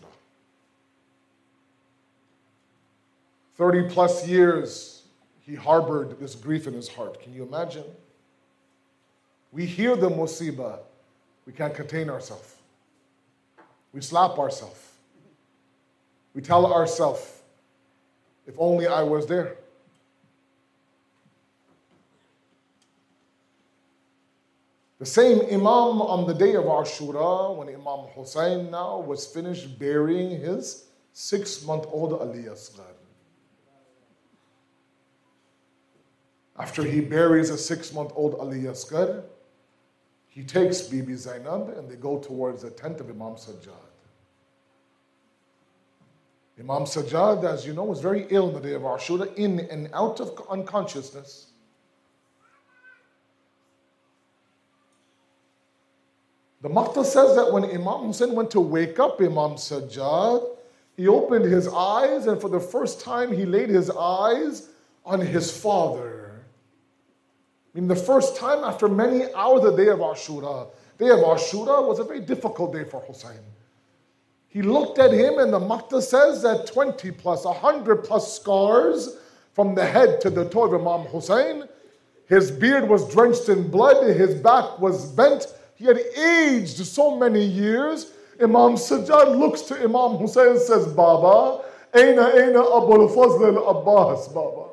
30 plus years he harbored this grief in his heart. Can you imagine? We hear the musibah, we can't contain ourselves. We slap ourselves. We tell ourselves, if only I was there. The same Imam on the day of Ashura, when Imam Hussein now was finished burying his 6-month-old Ali Asghar. After he buries a 6-month-old Ali Asghar, he takes Bibi Zainab and they go towards the tent of Imam Sajjad. Imam Sajjad, as you know, was very ill on the day of Ashura, in and out of unconsciousness. The Maqta says that when Imam Hussein went to wake up Imam Sajjad, he opened his eyes and for the first time he laid his eyes on his father. I mean, the first time after many hours, the day of Ashura. Day of Ashura was a very difficult day for Hussein. He looked at him and the Maqta says that 20 plus, 100 plus scars from the head to the toe of Imam Hussein. His beard was drenched in blood, his back was bent he had aged so many years. Imam Sajjad looks to Imam Hussein and says, Baba, Aina Abul Fazl al-Abbas, Baba.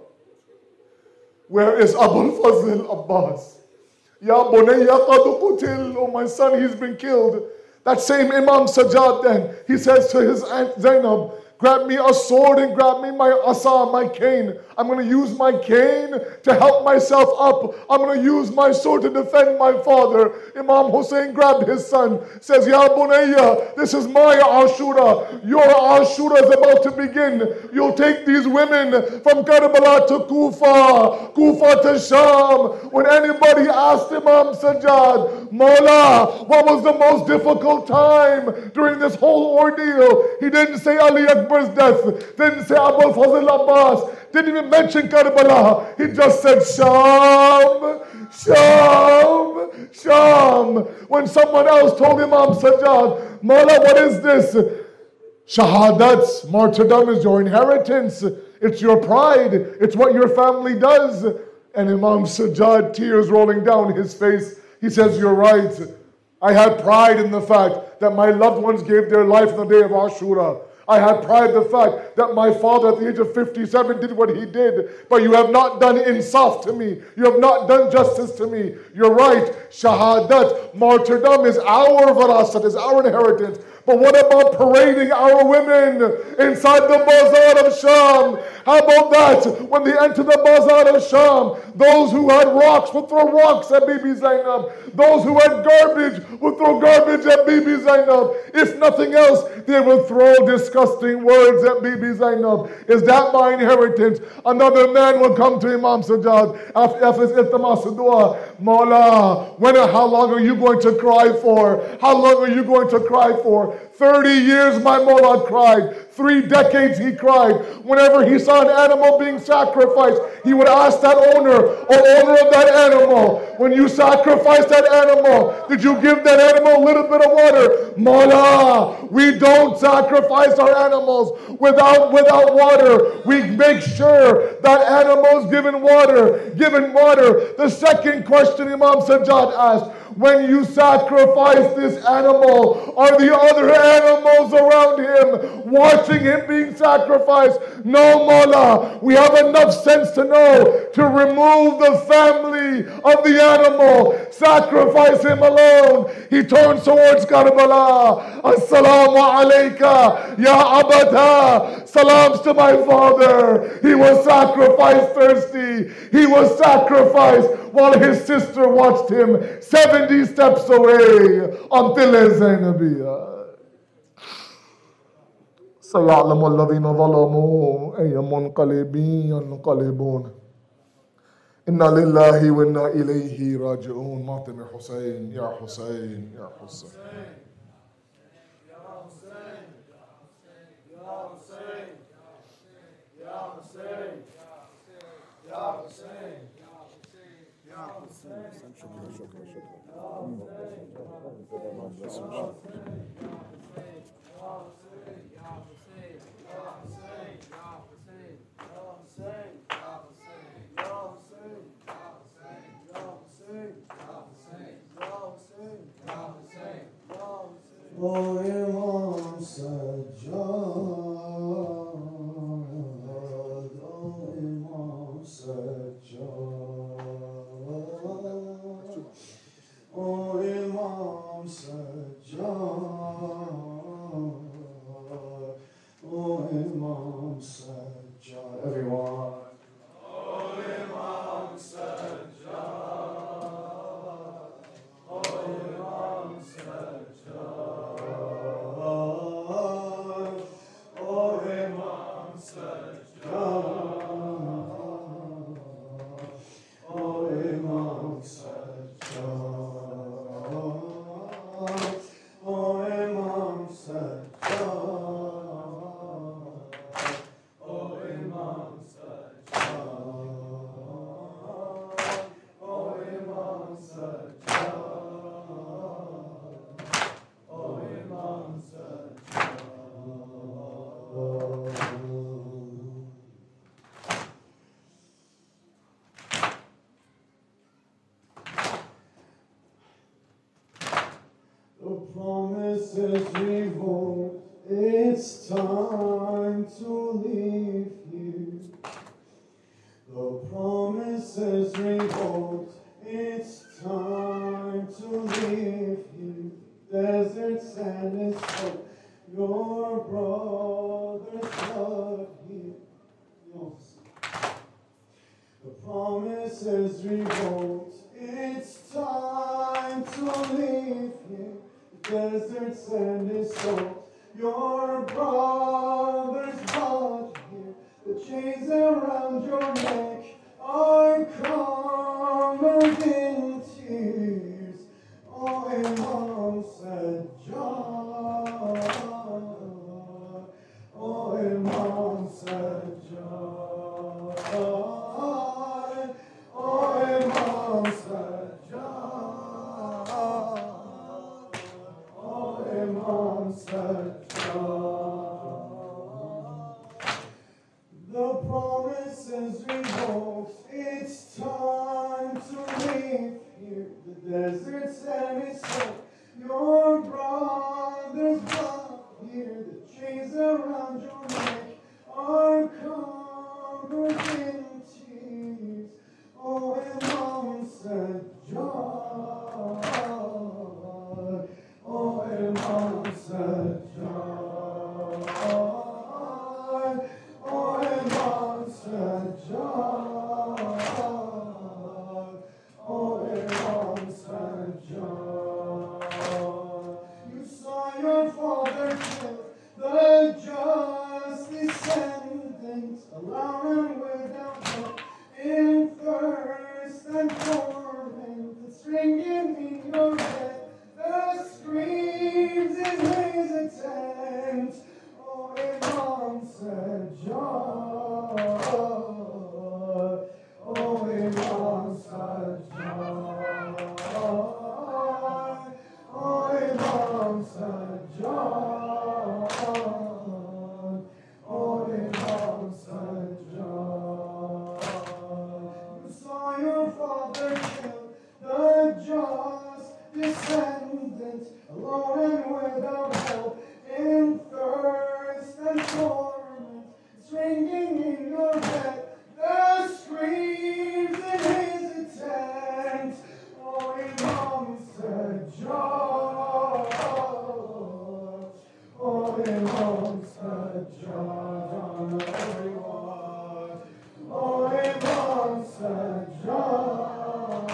Where is Abul Fazl al-Abbas? Ya bunayya qad qutil, oh my son, he's been killed. That same Imam Sajjad then, he says to his aunt Zainab, grab me a sword and grab me my asa, my cane. I'm going to use my cane to help myself up. I'm going to use my sword to defend my father. Imam Hussein grabbed his son, says, Ya Bunayya, this is my Ashura. Your Ashura is about to begin. You'll take these women from Karbala to Kufa, Kufa to Sham. When anybody asked Imam Sajjad, Mawla, what was the most difficult time during this whole ordeal? He didn't say Ali Akbar's death, didn't say Abul Fazl Abbas, didn't even mention Karbala. He just said Sham, Sham, Sham. When someone else told Imam Sajjad, Mawla, what is this? Shahadat, martyrdom is your inheritance. It's your pride. It's what your family does. And Imam Sajjad, tears rolling down his face, he says, you're right. I had pride in the fact that my loved ones gave their life on the day of Ashura. I had pride in the fact that my father at the age of 57 did what he did. But you have not done insaf to me. You have not done justice to me. You're right. Shahadat, martyrdom is our varasat, is our inheritance. But what about parading our women inside the bazaar of Sham? How about that? When they enter the bazaar of Sham, those who had rocks would throw rocks at Bibi Zainab. Those who had garbage would throw garbage at Bibi Zainab. If nothing else, they would throw disgusting words at Bibi Zainab. Is that my inheritance? Another man would come to Imam Sajjad after his iltimas dua. Mawla, how long are you going to cry for? How long are you going to cry for? 30 years my Mawla cried. 3 decades he cried. Whenever he saw an animal being sacrificed, he would ask that owner, owner of that animal, when you sacrificed that animal, did you give that animal a little bit of water? Mawla, we don't sacrifice our animals without water. We make sure that animal is given water. The second question Imam Sajjad asked, when you sacrifice this animal, are the other animals around him watching him being sacrificed? No, Mawla. We have enough sense to know to remove the family of the animal. Sacrifice him alone. He turns towards Karbala. Assalamu alayka, ya abata. Salams to my father. He was sacrificed thirsty. He was sacrificed while his sister watched him 70 steps away until Zainabiyah. سيعلم الذين ظلموا أي منقلب ينقلبون إنا لله وإنا إليه راجعون. ماتم يا حسين يا حسين يا حسين Oh, Imam Sajjad, oh, Imam Sajjad, oh, Imam Sajjad, oh, Imam Sajjad, everyone. Oh, Imam Sajjad. Oh, Imam Sajjad. promises revoked. It's time to leave here. The promises revoked. It's time to leave here. Desert sand is soaked. Your brother's blood here. Yes. The promise is revoked. It's time to leave here. The desert sand is soaked. Your brother's blood here. The chains around your neck are covered in tears. Oh, Imam Sajjad. Oh, Imam Sajjad. Oh, Imam Sajjad. Oh, Imam Sajjad. The promise is revoked. It's time to leave here. The desert sand is soaked. Your brother's blood here. The chains around your neck are covered in tears. Oh, Imam Sajjad. Oh, Imam Sajjad. Oh, Imam Sajjad. Oh, Imam Sajjad. You saw your father killed, the just descendant, alone and without hope, in thirst and torment. It's ringing in your head, the screams in his attempt. Oh, Imam Sajjad. Oh, Imam Sajjad. Oh, Imam Sajjad. Oh, Imam Sajjad. You saw your father killed, the just descendant, alone and without help, in thirst and torment. It's ringing in your head, the screams in his attempt. Oh, Imam Sajjad. Oh, Imam Sajjad. Everyone. Oh, Imam Sajjad.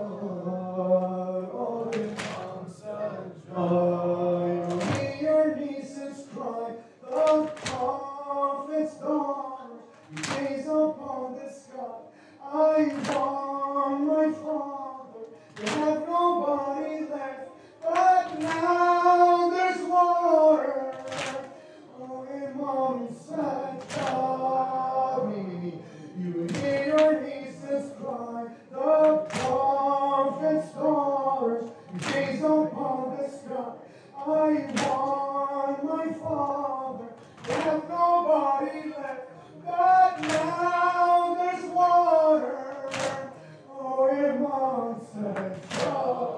Oh, Imam Sajjad. You hear your nieces cry, the prophet's daughter. You gaze upon the sky. I want my father. You have nobody left, but now there's water. Oh, Imam Sajjad. You hear your nieces cry, the prophet's daughters. You gaze upon the sky. I want my father. You have nobody left, but now there's water. Oh, Imam Sajjad.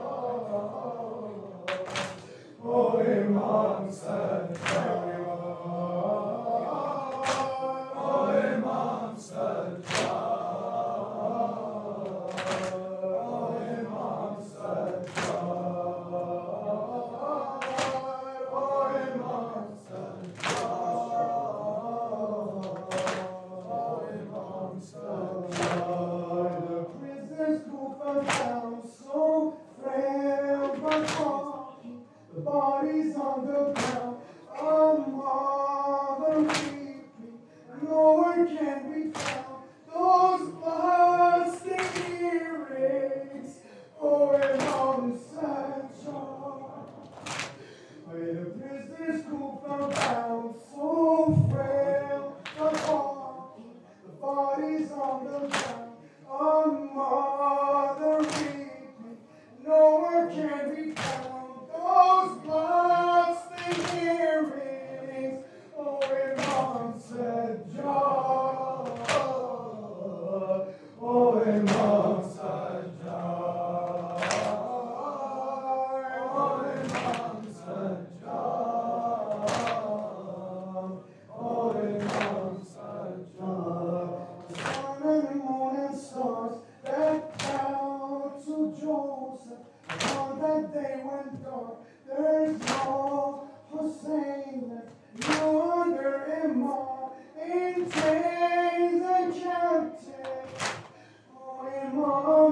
Oh, Imam Sajjad. Oh, Imam Sajjad. Oh, Imam Sajjad. Oh, Imam Sajjad. The prisoners who fell down so frail but walking, the bodies on the ground.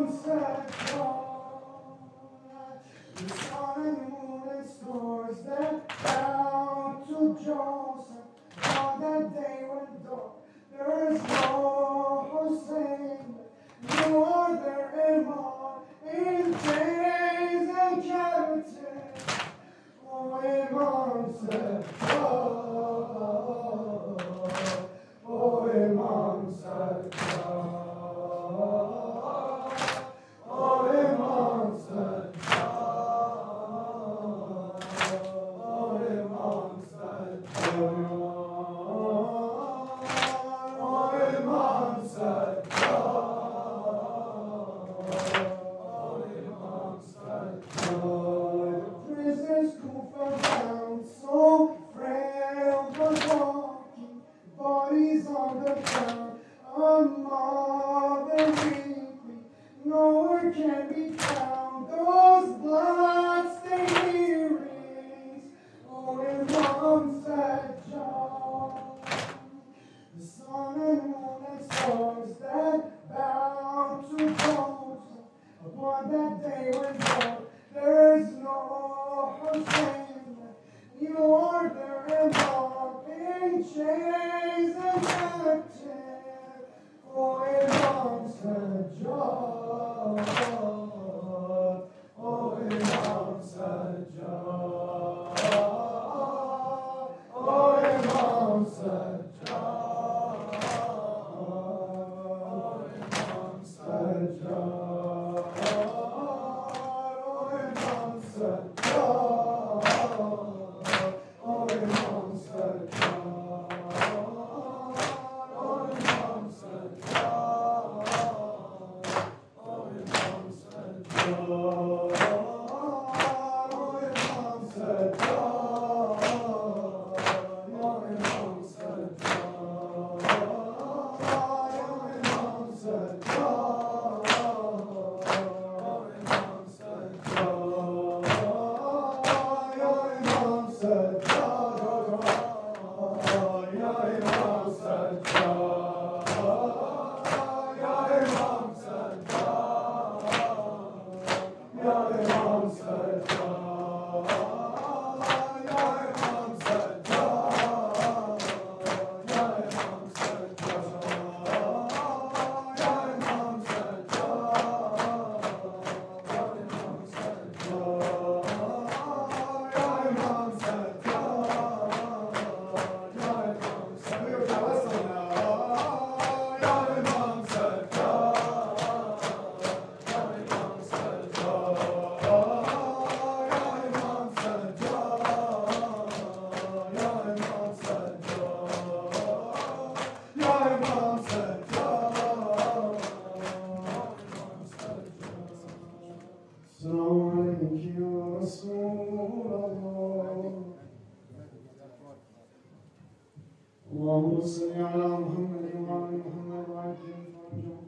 اللهم صل على محمد وعلى محمد وعلى فرجه.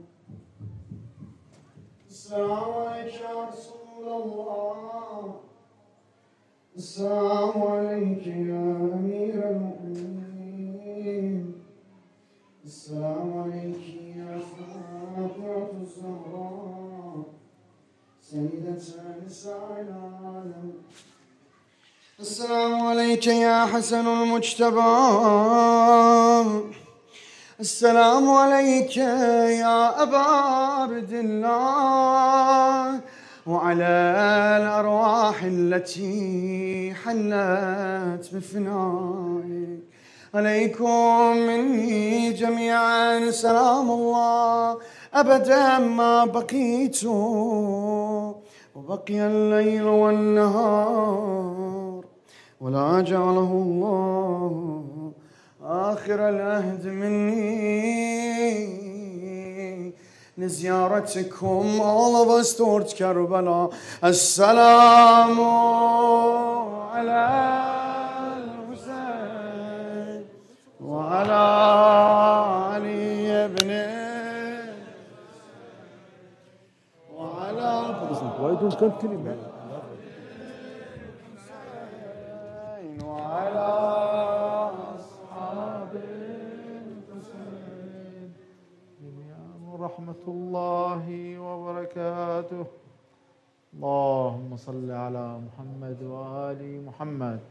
السلام عليك يا رسول الله. السلام عليك يا أمير المؤمنين. السلام عليك يا فاطمة الزهراء سيدة نساء العالم. السلام عليك يا حسن المجتبى. السلام عليك يا أبا عبد الله وعلى الأرواح التي حلت بفنائك. عليكم مني جميعا سلام الله أبدا ما بقيت وبقي الليل والنهار، ولا جعله الله آخر العهد مني لزيارتكم all of us towards Karbala. السلام على الحسين وعلى علي بن وعلى Why don't continue, man? وعلى أصحاب الحسين. رحمة الله وبركاته. وبركاته. اللهم صل على محمد وآل محمد.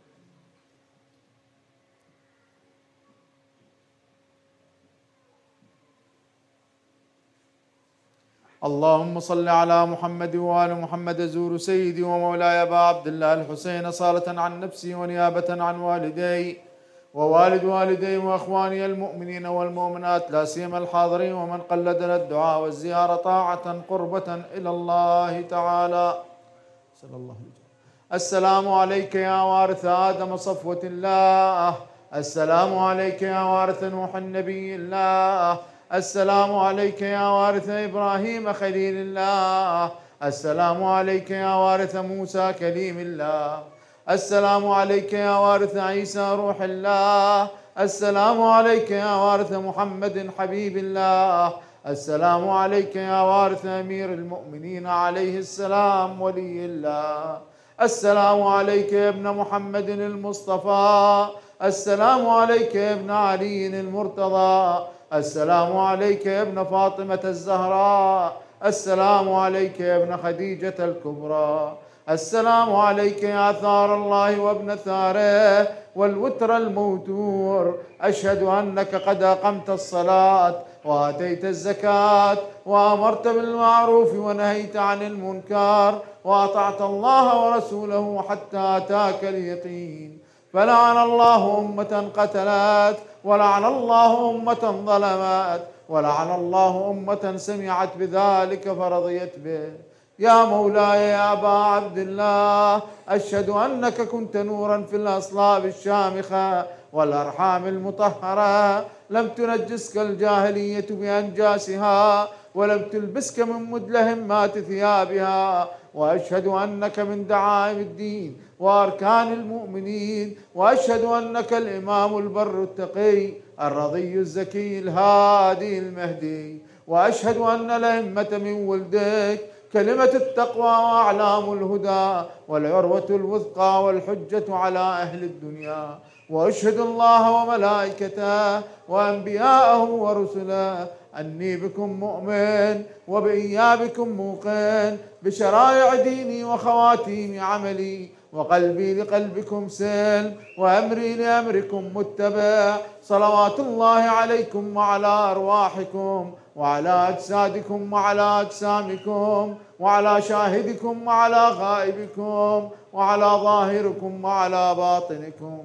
اللهم صل على محمد وآل محمد. أزور سيدي ومولاي أبا عبد الله الحسين صالة عن نفسي ونيابة عن والدي ووالد والدي وأخواني المؤمنين والمؤمنات، لا سيما الحاضرين ومن قلدنا الدعاء والزيارة طاعة قربة إلى الله تعالى. صلى الله عليه وسلم. السلام عليك يا وارث آدم صفوة الله. السلام عليك يا وارث نوح النبي الله. السلام عليك يا وارث إبراهيم خليل الله. السلام عليك يا وارث موسى كليم الله. السلام عليك يا وارث عيسى روح الله. السلام عليك يا وارث محمد حبيب الله. السلام عليك يا وارث أمير المؤمنين عليه السلام ولي الله. السلام عليك يا ابن محمد المصطفى. السلام عليك يا ابن علي المرتضى. السلام عليك يا ابن فاطمة الزهراء. السلام عليك يا ابن خديجة الكبرى. السلام عليك يا ثار الله وابن ثاره والوتر الموتور. أشهد أنك قد أقمت الصلاة وآتيت الزكاة وأمرت بالمعروف ونهيت عن المنكر وأطعت الله ورسوله حتى أتاك اليقين. فلعن الله أمة قتلت، ولعن الله أمة ظلمت، ولعن الله أمة سمعت بذلك فرضيت به. يا مولاي يا أبا عبد الله، أشهد أنك كنت نورا في الأصلاب الشامخة والأرحام المطهرة، لم تنجسك الجاهلية بأنجاسها ولم تلبسك من مدلهمات ثيابها. وأشهد أنك من دعائم الدين وأركان المؤمنين. وأشهد أنك الإمام البر التقي الرضي الزكي الهادي المهدي. وأشهد أن الأئمة من ولدك كلمة التقوى وأعلام الهدى والعروة الوثقى والحجة على أهل الدنيا. وأشهد الله وملائكته وأنبياءه ورسله أني بكم مؤمن وبإيابكم موقن، بشرائع ديني وخواتيم عملي، وقلبي لقلبكم سلم وأمري لأمركم متبع. صلوات الله عليكم وعلى أرواحكم وعلى أجسادكم وعلى أجسامكم وعلى شاهدكم وعلى غائبكم وعلى ظاهركم وعلى باطنكم.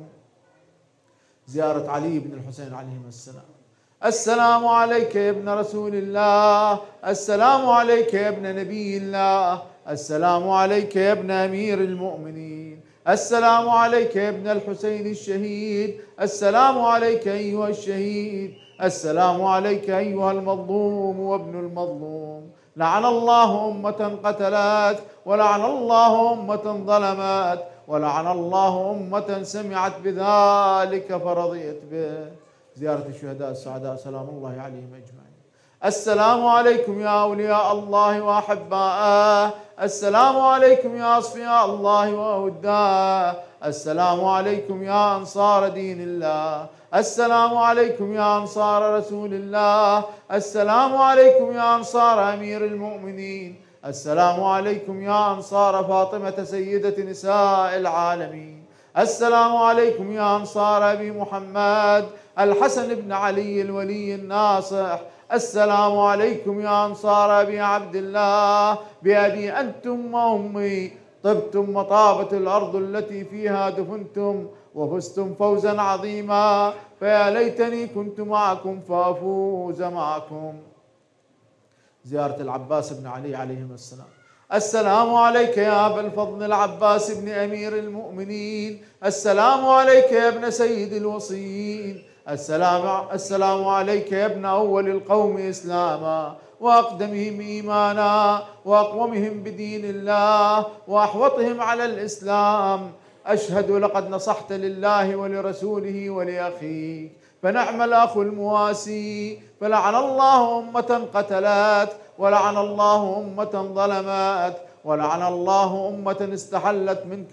زيارة علي بن الحسين عليهما السلام. السلام عليك يا ابن رسول الله. السلام عليك يا ابن نبي الله. السلام عليك يا ابن أمير المؤمنين. السلام عليك يا ابن الحسين الشهيد. السلام عليك أيها الشهيد. السلام عليك أيها المظلوم وابن المظلوم. لعن الله أمة قتلت، ولعن الله أمة ظلمت، ولعن الله أمة سمعت بذلك فرضيت به. زيارة الشهداء السعداء سلام الله عليهم أجمعين. السلام عليكم يا أولياء الله وأحباءه. السلام عليكم يا أصفياء الله وأوداه. السلام عليكم يا أنصار دين الله. السلام عليكم يا أنصار رسول الله. السلام عليكم يا أنصار أمير المؤمنين. السلام عليكم يا أنصار فاطمة سيدة نساء العالمين. السلام عليكم يا أنصار أبي محمد الحسن بن علي الولي الناصح. السلام عليكم يا أنصار أبي عبد الله، بأبي أنتم وأمي طبتم وطابت الأرض التي فيها دفنتم وفزتم فوزا عظيما، فيا ليتني كنت معكم فأفوز معكم. زيارة العباس بن علي عليهما السلام. السلام عليك يا أبا الفضل العباس بن أمير المؤمنين. السلام عليك يا ابن سيد الوصيين. السلام عليك يا ابن أول القوم إسلاما وأقدمهم إيمانا وأقومهم بدين الله وأحوطهم على الإسلام. أشهد لقد نصحت لله ولرسوله ولأخيك، فنعم الأخ المواسي. فلعن الله أمة قتلت، ولعن الله أمة ظلمت، ولعن الله أمة استحلت منك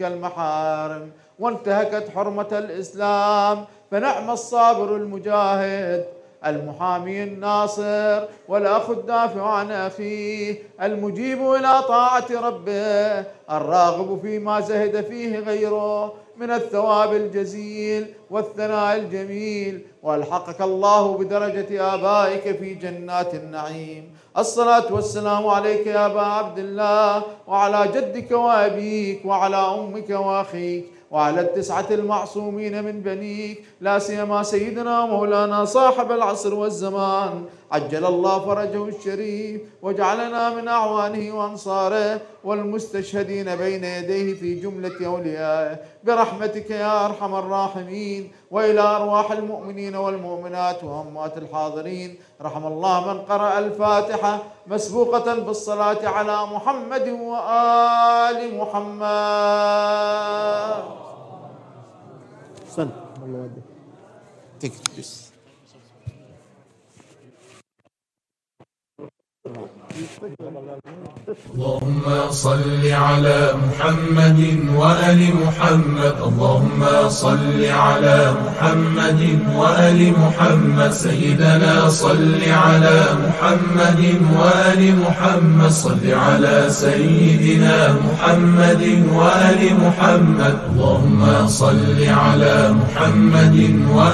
المحارم وانتهكت حرمة الإسلام. فنعم الصابر المجاهد المحامي الناصر والأخ الدافع عن أخيه المجيب إلى طاعة ربه الراغب فيما زهد فيه غيره من الثواب الجزيل والثناء الجميل، والحقك الله بدرجة آبائك في جنات النعيم. الصلاة والسلام عليك يا أبا عبد الله، وعلى جدك وأبيك، وعلى أمك وأخيك، وعلى التسعة المعصومين من بنيك، لا سيما سيدنا ومولانا صاحب العصر والزمان، عجل الله فرجه الشريف واجعلنا من أعوانه وأنصاره والمستشهدين بين يديه في جملة أوليائه برحمتك يا أرحم الراحمين. وإلى أرواح المؤمنين والمؤمنات وأموات الحاضرين، رحم الله من قرأ الفاتحة مسبوقة بالصلاة على محمد وآل محمد. صل الله ودك. تكتبس. اللهم صل على محمد وآل محمد. اللهم صل على محمد وآل محمد. سيدنا صل على محمد وآل محمد. صل على سيدنا محمد وآل محمد. اللهم صل على محمد وآل